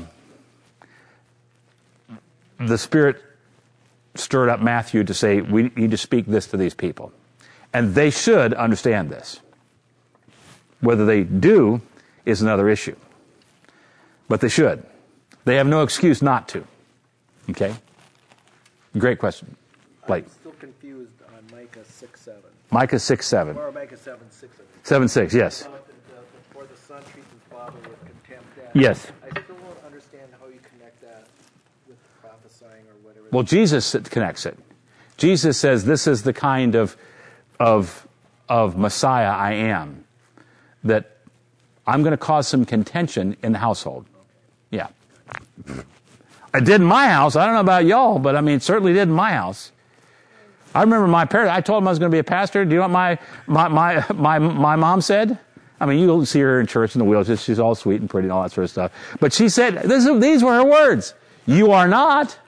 A: Spirit stirred up Matthew to say, we need to speak this to these people. And they should understand this. Whether they do is another issue. But they should. They have no excuse not to. Okay? Great question. Blake.
F: I'm still confused on Micah 6:7.
A: Micah 6:7.
F: Or Micah 7:6.
A: 7:6, yes.
F: For the son treats his father with contempt.
A: Yes.
F: I still don't understand how you connect that with prophesying or whatever.
A: Well, Jesus connects it. Jesus says, this is the kind of Messiah I am, that I'm going to cause some contention in the household. Yeah. I did in my house. I don't know about y'all, but I mean, it certainly did in my house. I remember my parents, I told them I was going to be a pastor. Do you know what my mom said? I mean, you'll see her in church in the wheelchair. She's all sweet and pretty and all that sort of stuff. But she said, these were her words. You are not.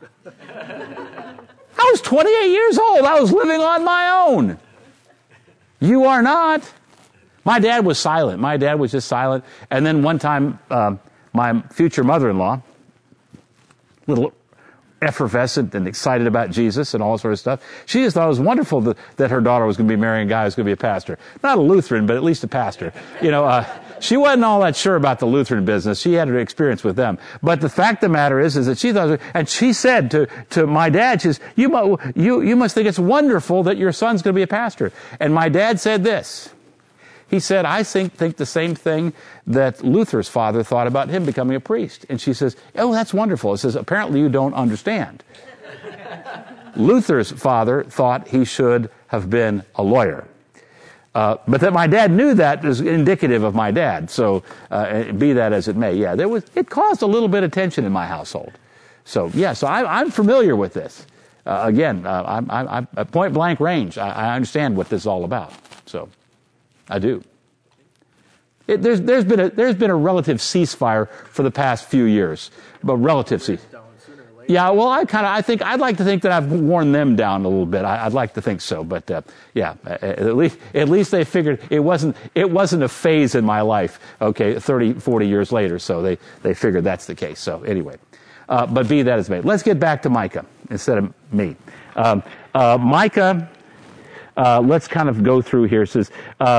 A: I was 28 years old. I was living on my own. You are not. My dad was silent. My dad was just silent. And then one time, my future mother-in-law, little effervescent and excited about Jesus and all sort of stuff, she just thought it was wonderful that her daughter was going to be marrying a guy who was going to be a pastor. Not a Lutheran, but at least a pastor. She wasn't all that sure about the Lutheran business. She had an experience with them. But the fact of the matter is that she thought, and she said to my dad, she says, you must think it's wonderful that your son's going to be a pastor. And my dad said this. He said, I think the same thing that Luther's father thought about him becoming a priest. And she says, oh, that's wonderful. It says, apparently you don't understand. Luther's father thought he should have been a lawyer. But that my dad knew that is indicative of my dad. So, be that as it may, yeah, it caused a little bit of tension in my household. So, yeah, so I'm familiar with this. I'm at point blank range. I understand what this is all about. So, I do. There's been a relative ceasefire for the past few years, but relative ceasefire. Yeah, well, I'd like to think that I've worn them down a little bit. I'd like to think so, but at least they figured it wasn't a phase in my life. Okay, 30, 40 years later, so they figured that's the case. So anyway, but be that as may, let's get back to Micah instead of me. Micah. Let's kind of go through here. It says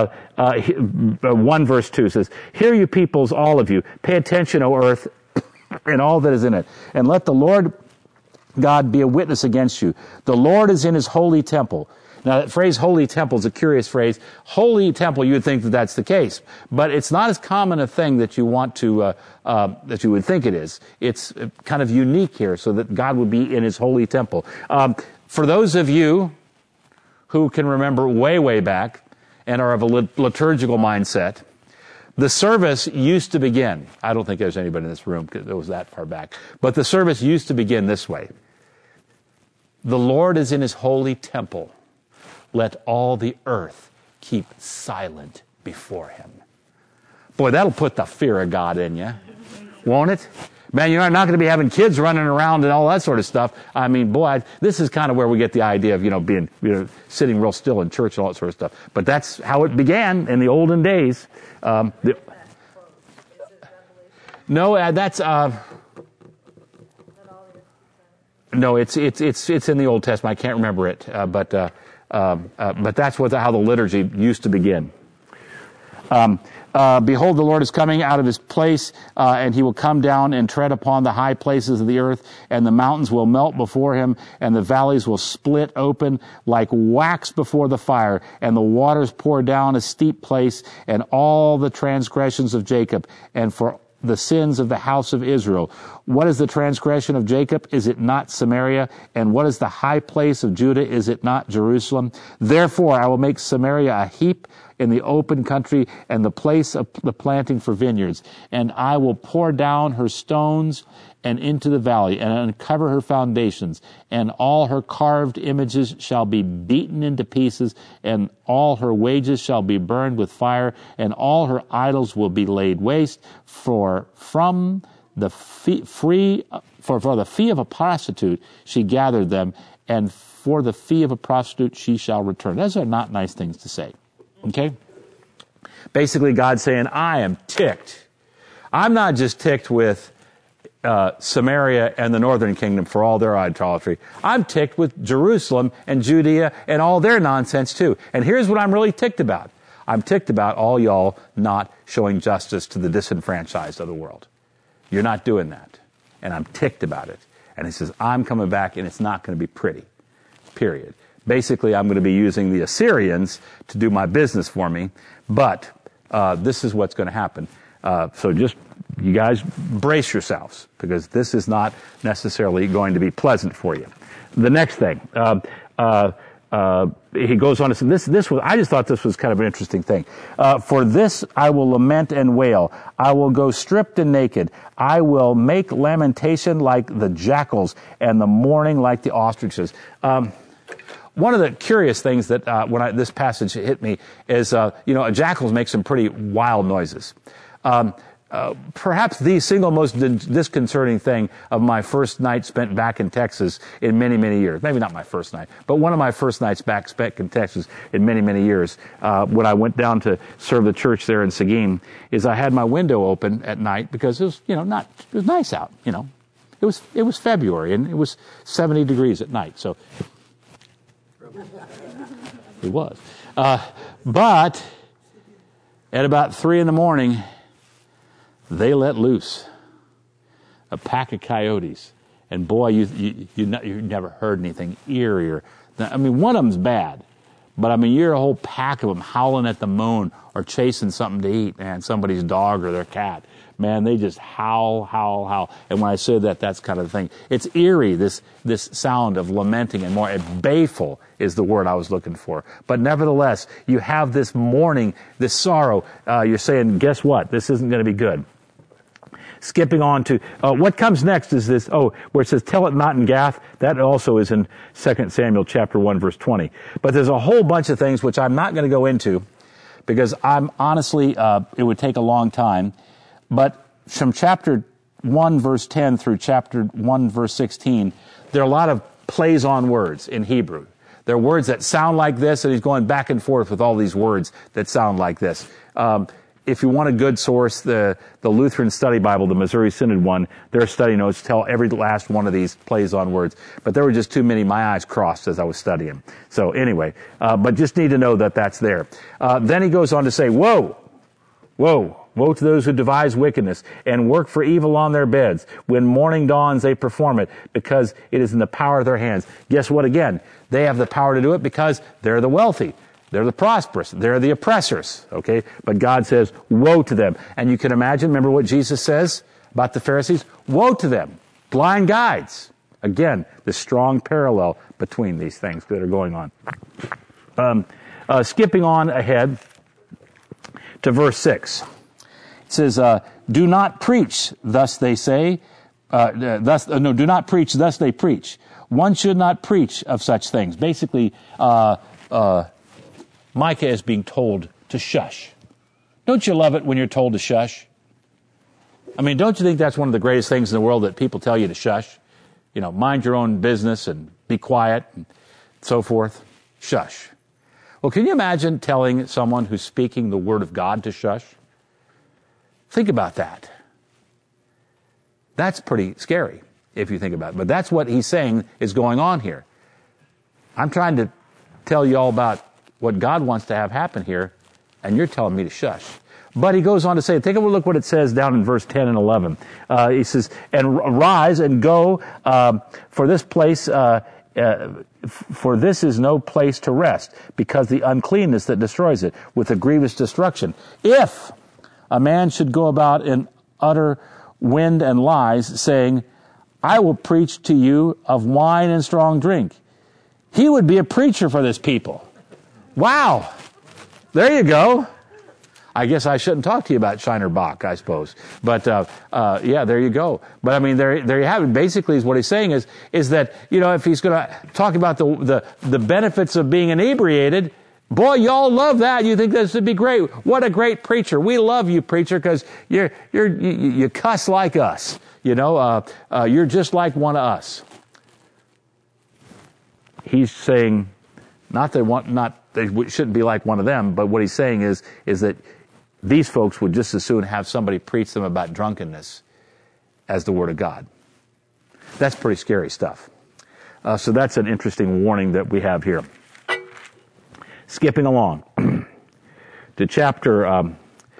A: 1 verse 2 says, "Hear you peoples, all of you, pay attention, O earth, and all that is in it, and let the Lord God be a witness against you. The Lord is in his holy temple." Now, that phrase "holy temple" is a curious phrase. Holy temple, you would think that that's the case, but it's not as common a thing that you want to that you would think it is. It's kind of unique here, so that God would be in his holy temple. For those of you who can remember way back and are of a liturgical mindset, the service used to begin. I don't think there's anybody in this room because it was that far back. But the service used to begin this way. "The Lord is in his holy temple. Let all the earth keep silent before him." Boy, that'll put the fear of God in you, won't it? Man, you're not going to be having kids running around and all that sort of stuff. I mean, boy, this is kind of where we get the idea of, being, sitting real still in church and all that sort of stuff. But that's how it began in the olden days. No, that's, no, it's in the Old Testament. I can't remember it. But that's how the liturgy used to begin. "Behold, the Lord is coming out of his place, and he will come down and tread upon the high places of the earth, and the mountains will melt before him, and the valleys will split open like wax before the fire, and the waters pour down a steep place, and all the transgressions of Jacob, and for the sins of the house of Israel. What is the transgression of Jacob? Is it not Samaria? And what is the high place of Judah? Is it not Jerusalem? Therefore I will make Samaria a heap in the open country, and the place of the planting for vineyards. And I will pour down her stones and into the valley, and uncover her foundations, and all her carved images shall be beaten into pieces, and all her wages shall be burned with fire, and all her idols will be laid waste. For the fee of a prostitute she gathered them, and for the fee of a prostitute she shall return. Those are not nice things to say. Okay? Basically, God's saying, I am ticked. I'm not just ticked with Samaria and the northern kingdom for all their idolatry. I'm ticked with Jerusalem and Judea and all their nonsense too. And here's what I'm really ticked about. I'm ticked about all y'all not showing justice to the disenfranchised of the world. You're not doing that. And I'm ticked about it. And he says, I'm coming back and it's not going to be pretty. Period. Basically, I'm going to be using the Assyrians to do my business for me. But this is what's going to happen. So just, you guys, brace yourselves, because this is not necessarily going to be pleasant for you. The next thing, he goes on to say, this was, I just thought this was kind of an interesting thing. For this I will lament and wail. I will go stripped and naked. I will make lamentation like the jackals, and the mourning like the ostriches. One of the curious things that this passage hit me is, jackals make some pretty wild noises. Perhaps the single most disconcerting thing of my first night spent back in Texas in many, many years. Maybe not my first night, but one of my first nights back spent in Texas in many, many years, when I went down to serve the church there in Seguin, is I had my window open at night because it was, it was nice out, It was February and it was 70 degrees at night, so it was. But at about 3 a.m, they let loose a pack of coyotes, and boy, you never heard anything eerier. I mean, one of them's bad, but I mean, you're a whole pack of them howling at the moon or chasing something to eat, man, somebody's dog or their cat. man, they just howl, howl, howl. And when I say that, that's kind of the thing. It's eerie, this sound of lamenting and more. Baleful is the word I was looking for. But nevertheless, you have this mourning, this sorrow. You're saying, guess what? This isn't going to be good. Skipping on to, what comes next is this, where it says, tell it not in Gath. That also is in 2 Samuel chapter 1, verse 20. But there's a whole bunch of things which I'm not going to go into because I'm honestly, it would take a long time. But from chapter 1, verse 10 through chapter 1, verse 16, there are a lot of plays on words in Hebrew. There are words that sound like this, and he's going back and forth with all these words that sound like this. If you want a good source, the Lutheran Study Bible, the Missouri Synod one, their study notes tell every last one of these plays on words. But there were just too many. My eyes crossed as I was studying. So anyway, but just need to know that that's there. Then he goes on to say, woe to those who devise wickedness and work for evil on their beds. When morning dawns, they perform it because it is in the power of their hands. Guess what again? They have the power to do it because they're the wealthy. They're the prosperous. They're the oppressors. Okay? But God says, woe to them. And you can imagine, remember what Jesus says about the Pharisees? Woe to them. Blind guides. Again, the strong parallel between these things that are going on. Skipping on ahead to verse 6. It says, do not preach, thus they say. Do not preach, thus they preach. One should not preach of such things. Basically, Micah is being told to shush. Don't you love it when you're told to shush? I mean, don't you think that's one of the greatest things in the world that people tell you to shush? You know, mind your own business and be quiet and so forth. Shush. Well, can you imagine telling someone who's speaking the word of God to shush? Think about that. That's pretty scary if you think about it. But that's what he's saying is going on here. I'm trying to tell you all about what God wants to have happen here, and you're telling me to shush. But he goes on to say, take a look what it says down in verse 10 and 11. He says, and rise and go, for this place, for this is no place to rest, because the uncleanness that destroys it with a grievous destruction. If a man should go about in utter wind and lies, saying, I will preach to you of wine and strong drink. He would be a preacher for this people. Wow. There you go. I guess I shouldn't talk to you about Shiner Bach, I suppose. But, yeah, there you go. But I mean, there you have it. Basically, is what he's saying is that, you know, if he's going to talk about the benefits of being inebriated, boy, y'all love that. You think this would be great. What a great preacher. We love you, preacher, because you cuss like us. You know, you're just like one of us. He's saying, they shouldn't be like one of them, but what he's saying is that these folks would just as soon have somebody preach them about drunkenness as the Word of God. That's pretty scary stuff. So that's an interesting warning that we have here. Skipping along to chapter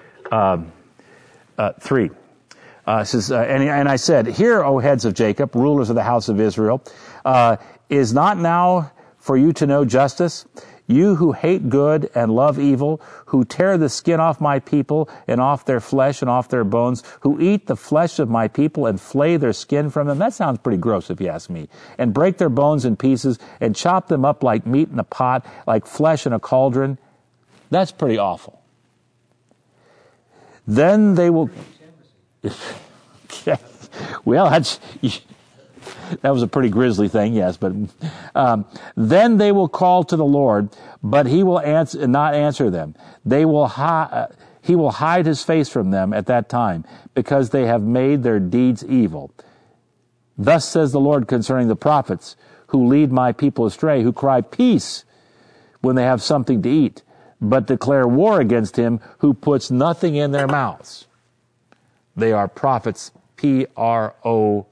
A: 3. It says, and I said, hear, O heads of Jacob, rulers of the house of Israel, is not now for you to know justice? You who hate good and love evil, who tear the skin off my people and off their flesh and off their bones, who eat the flesh of my people and flay their skin from them. That sounds pretty gross if you ask me. And break their bones in pieces and chop them up like meat in a pot, like flesh in a cauldron. That's pretty awful. Then they will... Well, that was a pretty grisly thing, yes. But then they will call to the Lord, but He will not answer them. He will hide His face from them at that time, because they have made their deeds evil. Thus says the Lord concerning the prophets who lead my people astray, who cry peace when they have something to eat, but declare war against him who puts nothing in their mouths. They are prophets, Profits.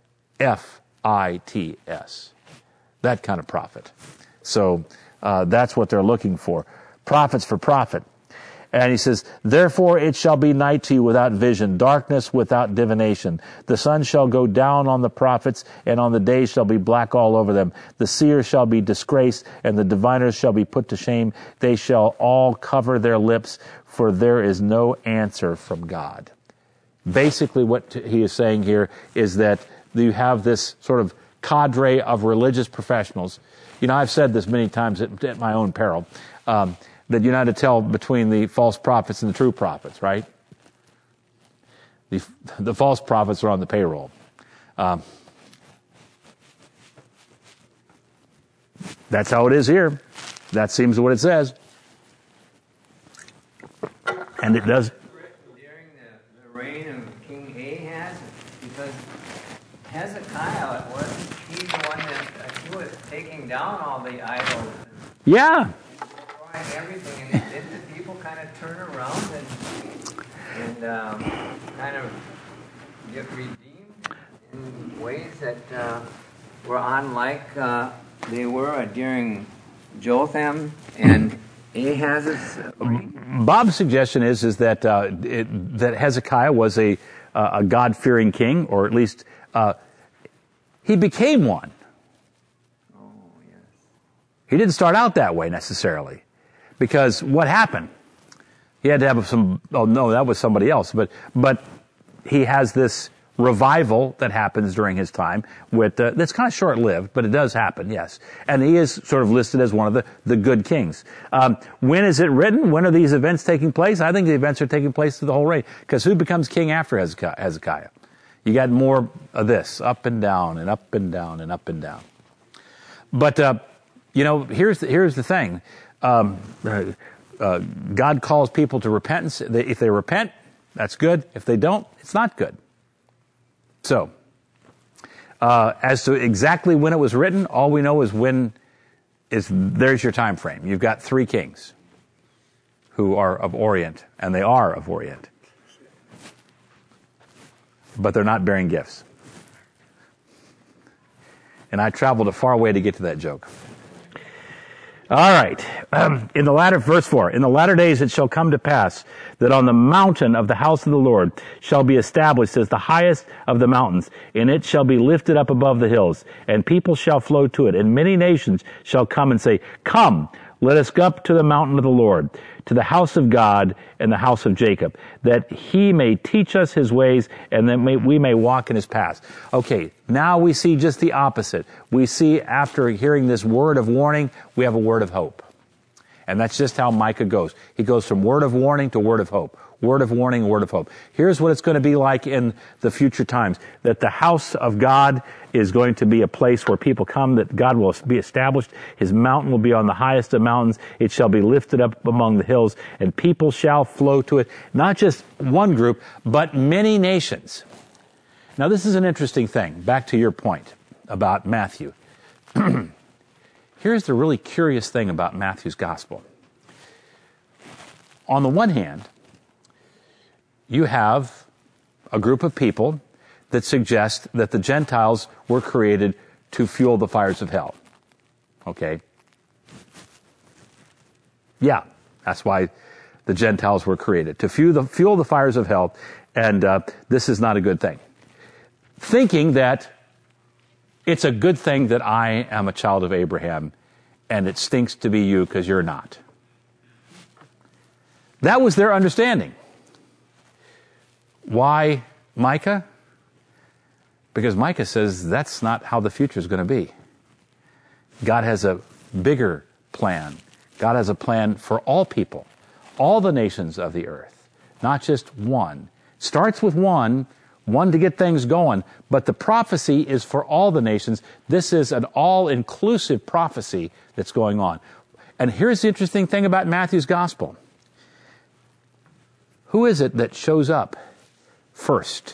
A: That kind of prophet. So that's what they're looking for. Prophets for profit. And he says, therefore it shall be night to you without vision, darkness without divination. The sun shall go down on the prophets, and on the day shall be black all over them. The seers shall be disgraced, and the diviners shall be put to shame. They shall all cover their lips, for there is no answer from God. Basically what he is saying here is that you have this sort of cadre of religious professionals. You know, I've said this many times at my own peril, that you're not to tell between the false prophets and the true prophets, right? The false prophets are on the payroll. That's how it is here. That seems what it says. And it does.
D: During the reign of King Ahaz, because Hezekiah, wasn't he the one that he was taking down all the idols
A: Yeah.
D: and destroying everything? And didn't the people kind of turn around and kind of get redeemed in ways that were unlike they were during Jotham and Ahaz's reign?
A: Bob's suggestion is that that Hezekiah was a God-fearing king, or at least he became one.
D: Oh, yes.
A: He didn't start out that way necessarily, because what happened? He had to have some. Oh no, that was somebody else. But he has this revival that happens during his time. That's kind of short-lived, but it does happen. Yes, and he is sort of listed as one of the good kings. When is it written? When are these events taking place? I think the events are taking place through the whole reign. Because who becomes king after Hezekiah? You got more of this, up and down and up and down and up and down. But here's the thing. God calls people to repentance. If they repent, that's good. If they don't, it's not good. So, as to exactly when it was written, all we know is there's your time frame. You've got 3 kings who are of Orient, and they are of Orient. But they're not bearing gifts. And I traveled a far way to get to that joke. All right. Verse 4, in the latter days it shall come to pass that on the mountain of the house of the Lord shall be established as the highest of the mountains, and it shall be lifted up above the hills, and people shall flow to it, and many nations shall come and say, Come, let us go up to the mountain of the Lord, to the house of God and the house of Jacob, that he may teach us his ways, and that we may walk in his paths. Okay, now we see just the opposite. We see, after hearing this word of warning, we have a word of hope. And that's just how Micah goes. He goes from word of warning to word of hope. Word of warning, word of hope. Here's what it's going to be like in the future times. That the house of God is going to be a place where people come, that God will be established. His mountain will be on the highest of mountains. It shall be lifted up among the hills, and people shall flow to it. Not just one group, but many nations. Now this is an interesting thing. Back to your point about Matthew. Here's the really curious thing about Matthew's gospel. On the one hand, you have a group of people that suggest that the Gentiles were created to fuel the fires of hell. Okay? Yeah, that's why the Gentiles were created, to fuel the fires of hell, and this is not a good thing. Thinking that it's a good thing that I am a child of Abraham, and it stinks to be you because you're not. That was their understanding. Why Micah? Because Micah says that's not how the future is going to be. God has a bigger plan. God has a plan for all people, all the nations of the earth, not just one. Starts with one to get things going, but the prophecy is for all the nations. This is an all-inclusive prophecy that's going on. And here's the interesting thing about Matthew's gospel. Who is it that shows up first?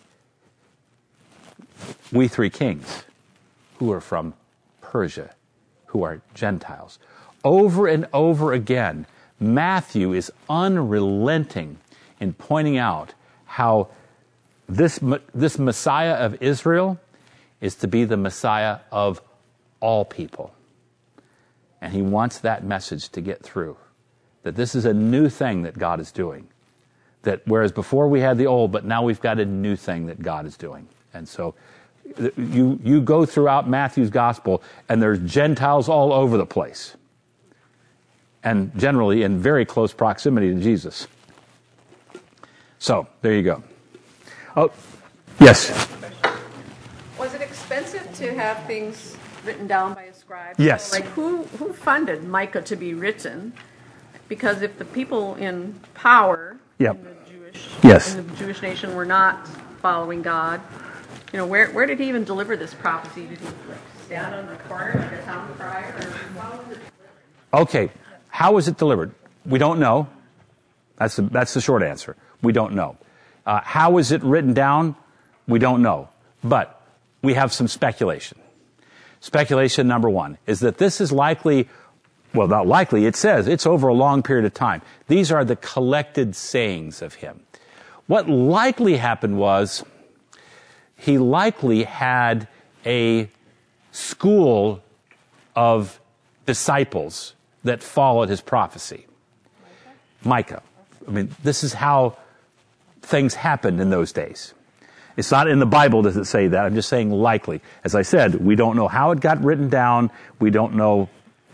A: We 3 kings who are from Persia, who are Gentiles. Over and over again, Matthew is unrelenting in pointing out how this Messiah of Israel is to be the Messiah of all people. And he wants that message to get through, that this is a new thing that God is doing. That whereas before we had the old, but now we've got a new thing that God is doing. And so you go throughout Matthew's gospel, and there's Gentiles all over the place. And generally in very close proximity to Jesus. So, there you go. Oh, yes.
G: Was it expensive to have things written down by a scribe?
A: Yes.
G: So, like, who funded Micah to be written? Because if the people in power
A: Yep.
G: in
A: Yes.
G: the Jewish nation were not following God, where did he even deliver this prophecy? Did he stand on the corner like a town crier?
A: Okay. How was it delivered? We don't know. That's the short answer. We don't know. How was it written down? We don't know. But we have some speculation. Speculation number one is that this is likely, well, not likely, it says it's over a long period of time. These are the collected sayings of him. What likely happened was he likely had a school of disciples that followed his prophecy. Micah. I mean, this is how things happened in those days. It's not in the Bible does it say that. I'm just saying likely. As I said, we don't know how it got written down. We don't know.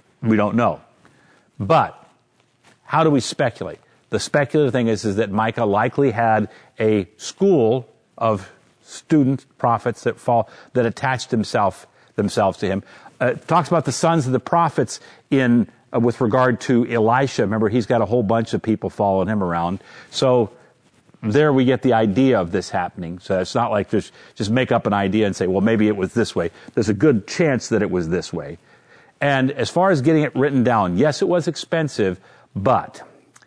A: But how do we speculate? The speculative thing is that Micah likely had a school of student prophets that attached themselves to him. It talks about the sons of the prophets in with regard to Elisha. Remember, he's got a whole bunch of people following him around. So there we get the idea of this happening. So it's not like just make up an idea and say, well, maybe it was this way. There's a good chance that it was this way. And as far as getting it written down, yes, it was expensive, but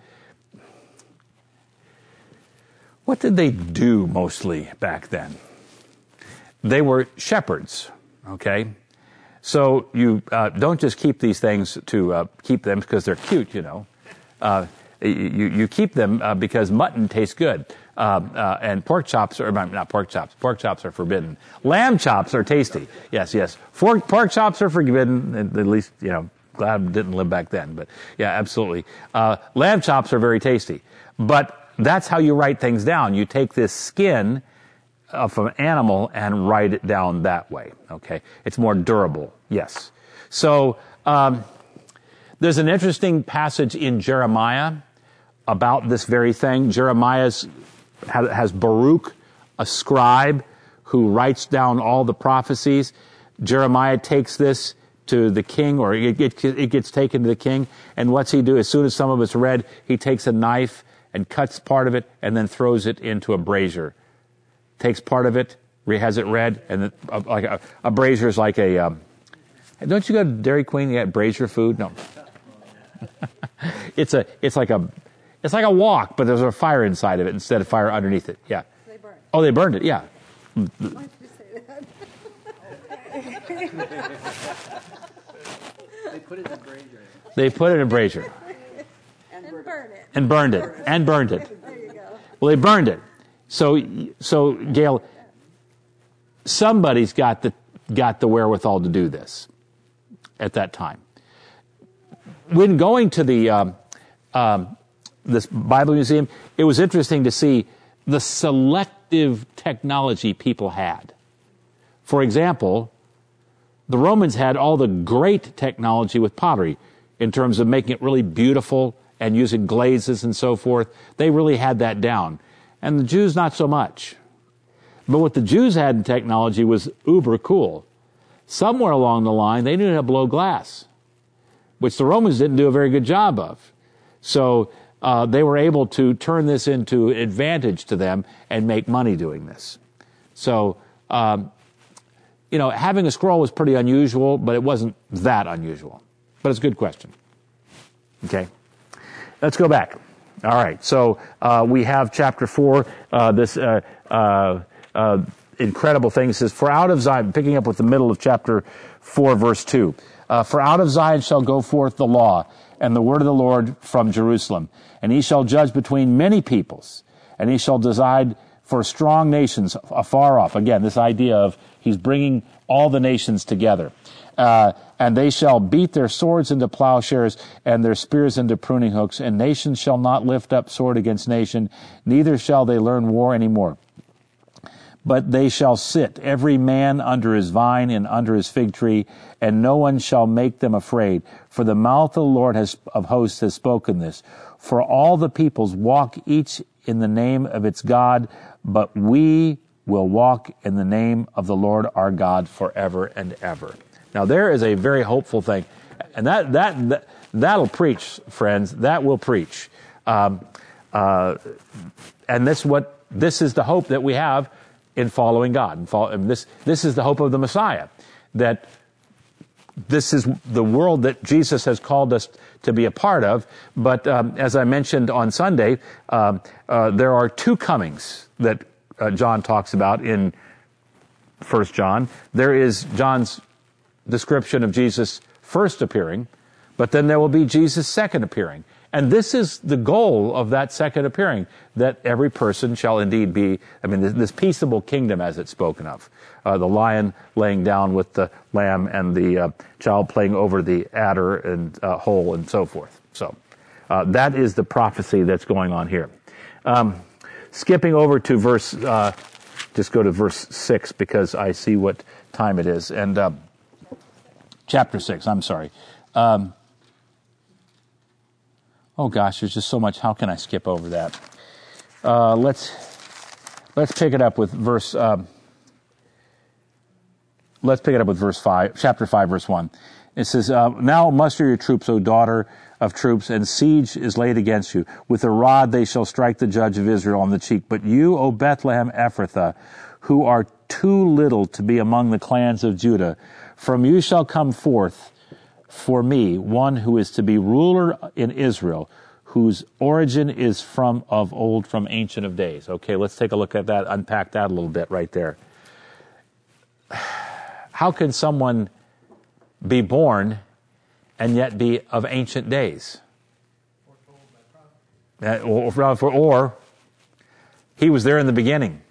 A: what did they do mostly back then? They were shepherds, okay? So you don't just keep these things to keep them because they're cute, You keep them because mutton tastes good. And pork chops are, not pork chops. Pork chops are forbidden. Lamb chops are tasty. Yes. Pork chops are forbidden, at least, glad I didn't live back then. But yeah, absolutely. Lamb chops are very tasty. But that's how you write things down. You take this skin of an animal and write it down that way. Okay. It's more durable. Yes. So, there's an interesting passage in Jeremiah about this very thing. Jeremiah has Baruch, a scribe, who writes down all the prophecies. Jeremiah takes this to the king, or it gets taken to the king. And what's he do? As soon as some of it's read, he takes a knife and cuts part of it and then throws it into a brazier. Takes part of it, has it read, and then, like a brazier is like a... don't you go to Dairy Queen and get brazier food? No. It's like a wok, but there's a fire inside of it instead of fire underneath it. Yeah.
C: They burned.
A: Oh, they burned it. Yeah.
C: Why did you say that?
F: They put it in a brazier.
A: They put it in a brazier.
C: And burn it.
A: And burned it. And burned it.
C: There you go.
A: Well, they burned it. So Gail, somebody's got the wherewithal to do this at that time. When going to the this Bible museum, it was interesting to see the selective technology people had. For example, the Romans had all the great technology with pottery in terms of making it really beautiful and using glazes and so forth. They really had that down. And the Jews, not so much. But what the Jews had in technology was uber cool. Somewhere along the line, they knew how to blow glass, which the Romans didn't do a very good job of. So they were able to turn this into advantage to them and make money doing this. So, having a scroll was pretty unusual, but it wasn't that unusual. But it's a good question. Okay. Let's go back. All right. So we have chapter 4, this incredible thing. It says, for out of Zion, picking up with the middle of chapter 4, verse 2, for out of Zion shall go forth the law and the word of the Lord from Jerusalem. And he shall judge between many peoples, and he shall decide for strong nations afar off. Again, this idea of he's bringing all the nations together. And they shall beat their swords into plowshares and their spears into pruning hooks, and nation shall not lift up sword against nation, neither shall they learn war any more. But they shall sit, every man under his vine and under his fig tree, and no one shall make them afraid. For the mouth of the Lord of hosts has spoken this. For all the peoples walk each in the name of its God, but we will walk in the name of the Lord our God forever and ever. Now there is a very hopeful thing, and that'll preach, friends. That will preach, and this is the hope that we have in following God. And this is the hope of the Messiah, that this is the world that Jesus has called us to be a part of. But as I mentioned on Sunday, there are two comings that John talks about in 1 John. There is John's description of Jesus' first appearing, but then there will be Jesus' second appearing. And this is the goal of that second appearing, that every person shall indeed be, this peaceable kingdom as it's spoken of. The lion laying down with the lamb and the child playing over the adder and hole and so forth. So that is the prophecy that's going on here. Skipping over to just go to verse 6 because I see what time it is. And chapter 6, I'm sorry. Oh gosh, there's just so much. How can I skip over that? Let's pick it up with verse. Let's pick it up with verse 5, chapter 5, verse 1. It says, "Now muster your troops, O daughter of troops, and siege is laid against you. With a rod they shall strike the judge of Israel on the cheek. But you, O Bethlehem Ephrathah, who are too little to be among the clans of Judah, from you shall come forth for me one who is to be ruler in Israel, whose origin is from of old, from ancient of days." Okay, let's take a look at that, unpack that a little bit right there. How can someone be born and yet be of ancient days? Or he was there in the beginning.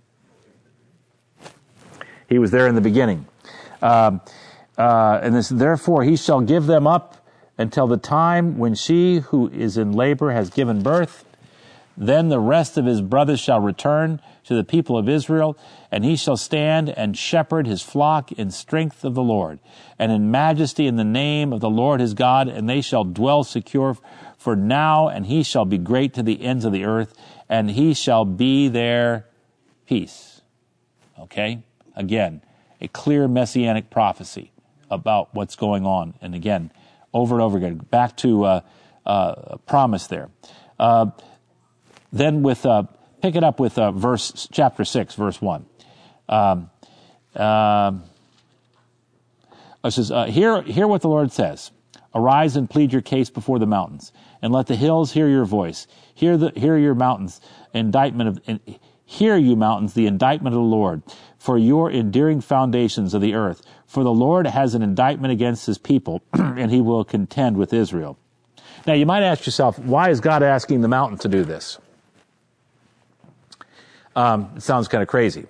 A: He was there in the beginning. And this, therefore he shall give them up until the time when she who is in labor has given birth. Then the rest of his brothers shall return to the people of Israel, and he shall stand and shepherd his flock in strength of the Lord, and in majesty in the name of the Lord his God, and they shall dwell secure for now, and he shall be great to the ends of the earth, and he shall be their peace. Okay? Again, a clear messianic prophecy about what's going on. And again, over and over again, back to promise there. Then pick it up with chapter 6, verse 1. It says, hear what the Lord says. Arise and plead your case before the mountains, and let the hills hear your voice. Hear your mountains, hear you mountains, the indictment of the Lord, for your enduring foundations of the earth. For the Lord has an indictment against his people, and he will contend with Israel. Now you might ask yourself, why is God asking the mountain to do this? It sounds kind of crazy.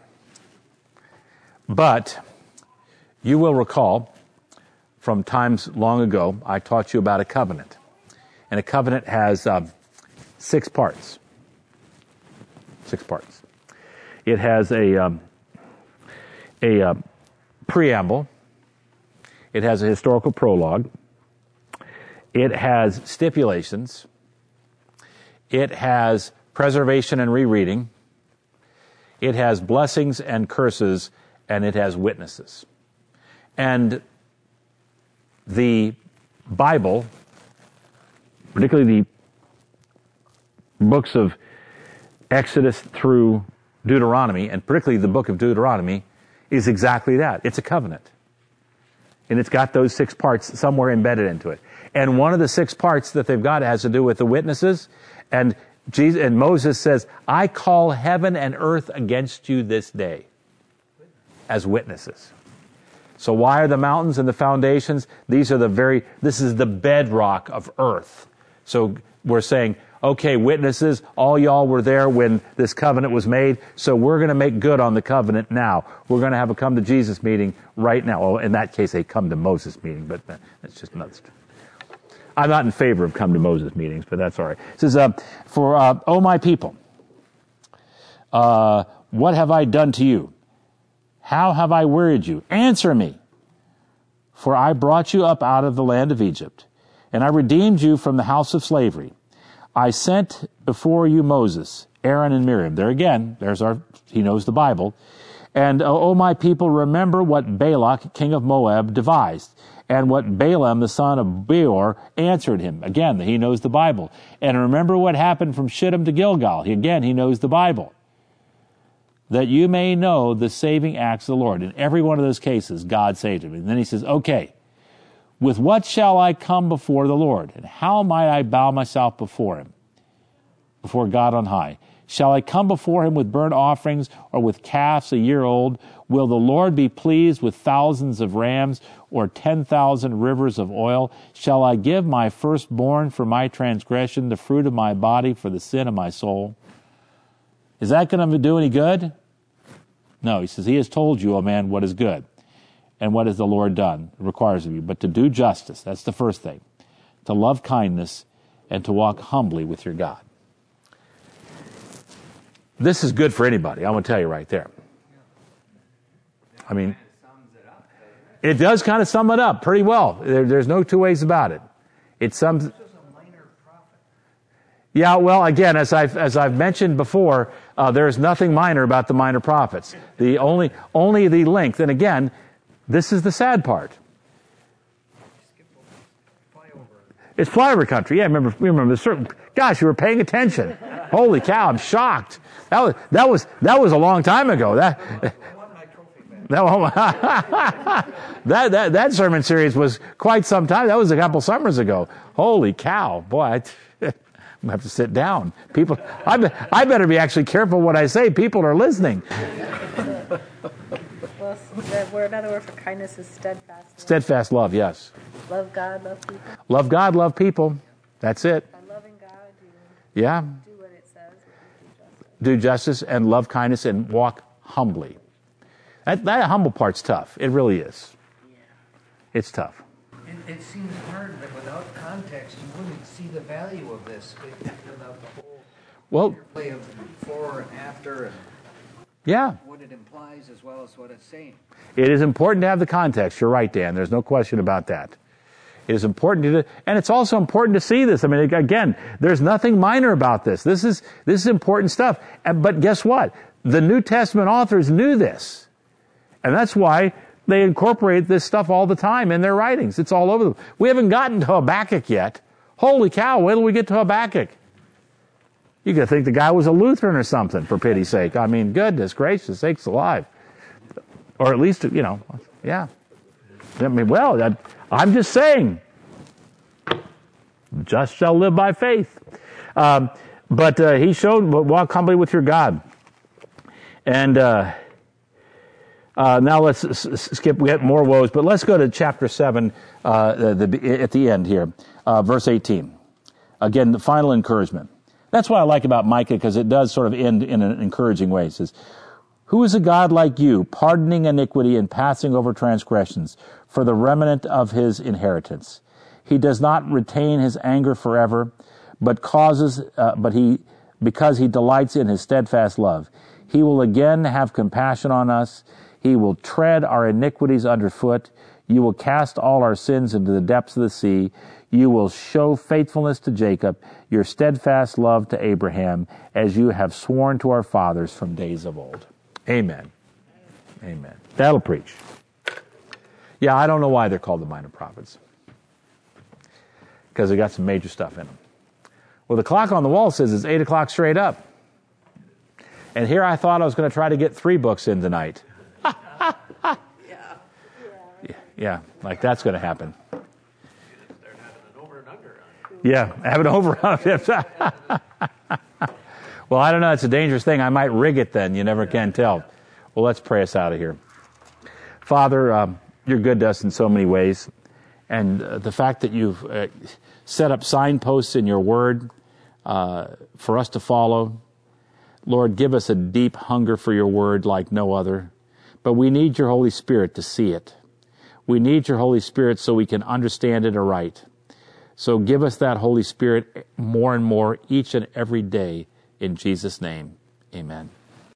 A: But you will recall from times long ago, I taught you about a covenant. And a covenant has 6 parts. 6 parts. It has a preamble. It has a historical prologue. It has stipulations. It has preservation and rereading. It has blessings and curses, and it has witnesses. And the Bible, particularly the books of Exodus through Deuteronomy, and particularly the book of Deuteronomy, is exactly that. It's a covenant. And it's got those 6 parts somewhere embedded into it. And one of the 6 parts that they've got has to do with the witnesses. And Moses says, I call heaven and earth against you this day as witnesses. So why are the mountains and the foundations? This is the bedrock of earth. So we're saying, okay, witnesses, all y'all were there when this covenant was made, so we're going to make good on the covenant now. We're going to have a come to Jesus meeting right now. Well, in that case, a come to Moses meeting, but that's just nuts. I'm not in favor of come to Moses meetings, but that's all right. It says, O my people, what have I done to you? How have I wearied you? Answer me. For I brought you up out of the land of Egypt, and I redeemed you from the house of slavery. I sent before you Moses Aaron and Miriam. There again, he knows the Bible. And, O my people, remember what Balak, king of Moab, devised, and what Balaam, the son of Beor, answered him. Again, he knows the Bible. And remember what happened from Shittim to Gilgal. Again, he knows the Bible. That you may know the saving acts of the Lord. In every one of those cases, God saved him. And then he says, okay, with what shall I come before the Lord? And how might I bow myself before him? Before God on high. Shall I come before him with burnt offerings or with calves a year old? Will the Lord be pleased with thousands of rams or 10,000 rivers of oil? Shall I give my firstborn for my transgression, the fruit of my body for the sin of my soul? Is that going to do any good? No, he says, he has told you, O man, what is good. And what has the Lord done? It requires of you. But to do justice, that's the first thing. To love kindness and to walk humbly with your God. This is good for anybody. I want to tell you right there. I mean, it does kind of sum it up pretty well. There's no two ways about it. It sums. Yeah, well, again, as I've mentioned before, there is nothing minor about the minor prophets. The only the length. And again, this is the sad part. It's flyover country. Yeah, remember the certain. Gosh, you were paying attention. Holy cow! I'm shocked. That was a long time ago. That sermon series was quite some time. That was a couple summers ago. Holy cow, boy! I'm gonna have to sit down. People, I better be actually careful what I say. People are listening.
C: Well, another word for kindness is steadfast love.
A: Steadfast love, yes.
C: Love God, love people.
A: Love God, love people. That's it.
C: By loving God,
A: Yeah.
C: do what it says.
A: Do justice and love kindness and walk humbly. That humble part's tough. It really is. It's tough.
E: It seems hard that without context you wouldn't see the value of this without the whole play of before and after and
A: yeah.
E: what it implies as well as what it's saying.
A: It is important to have the context. You're right, Dan. There's no question about that. It is important to, and it's also important to see this. I mean, again, there's nothing minor about this. This is important stuff. But guess what? The New Testament authors knew this. And that's why they incorporate this stuff all the time in their writings. It's all over them. We haven't gotten to Habakkuk yet. Holy cow, wait till we get to Habakkuk. You could think the guy was a Lutheran or something, for pity's sake. I mean, goodness gracious, sakes alive. Or at least, yeah. I mean, well, I'm just saying, just shall live by faith. But he showed, walk humbly with your God. And now let's skip. We have more woes, but let's go to chapter 7 at the end here, verse 18. Again, the final encouragement. That's what I like about Micah, because it does sort of end in an encouraging way. It says, "Who is a God like you, pardoning iniquity and passing over transgressions for the remnant of his inheritance? He does not retain his anger forever, because he delights in his steadfast love. He will again have compassion on us. He will tread our iniquities underfoot. You will cast all our sins into the depths of the sea. You will show faithfulness to Jacob, your steadfast love to Abraham, as you have sworn to our fathers from days of old." Amen. Amen. That'll preach. Yeah, I don't know why they're called the minor prophets. Because they got some major stuff in them. Well, the clock on the wall says it's 8 o'clock straight up. And here I thought I was going to try to get 3 books in tonight. Yeah, like that's going to happen. Yeah, have it over. Well, I don't know. It's a dangerous thing. I might rig it then. You never can tell. Well, let's pray us out of here. Father, you're good to us in so many ways. And the fact that you've set up signposts in your word for us to follow. Lord, give us a deep hunger for your word like no other. But we need your Holy Spirit to see it. We need your Holy Spirit so we can understand it aright. So give us that Holy Spirit more and more each and every day. In Jesus' name, amen.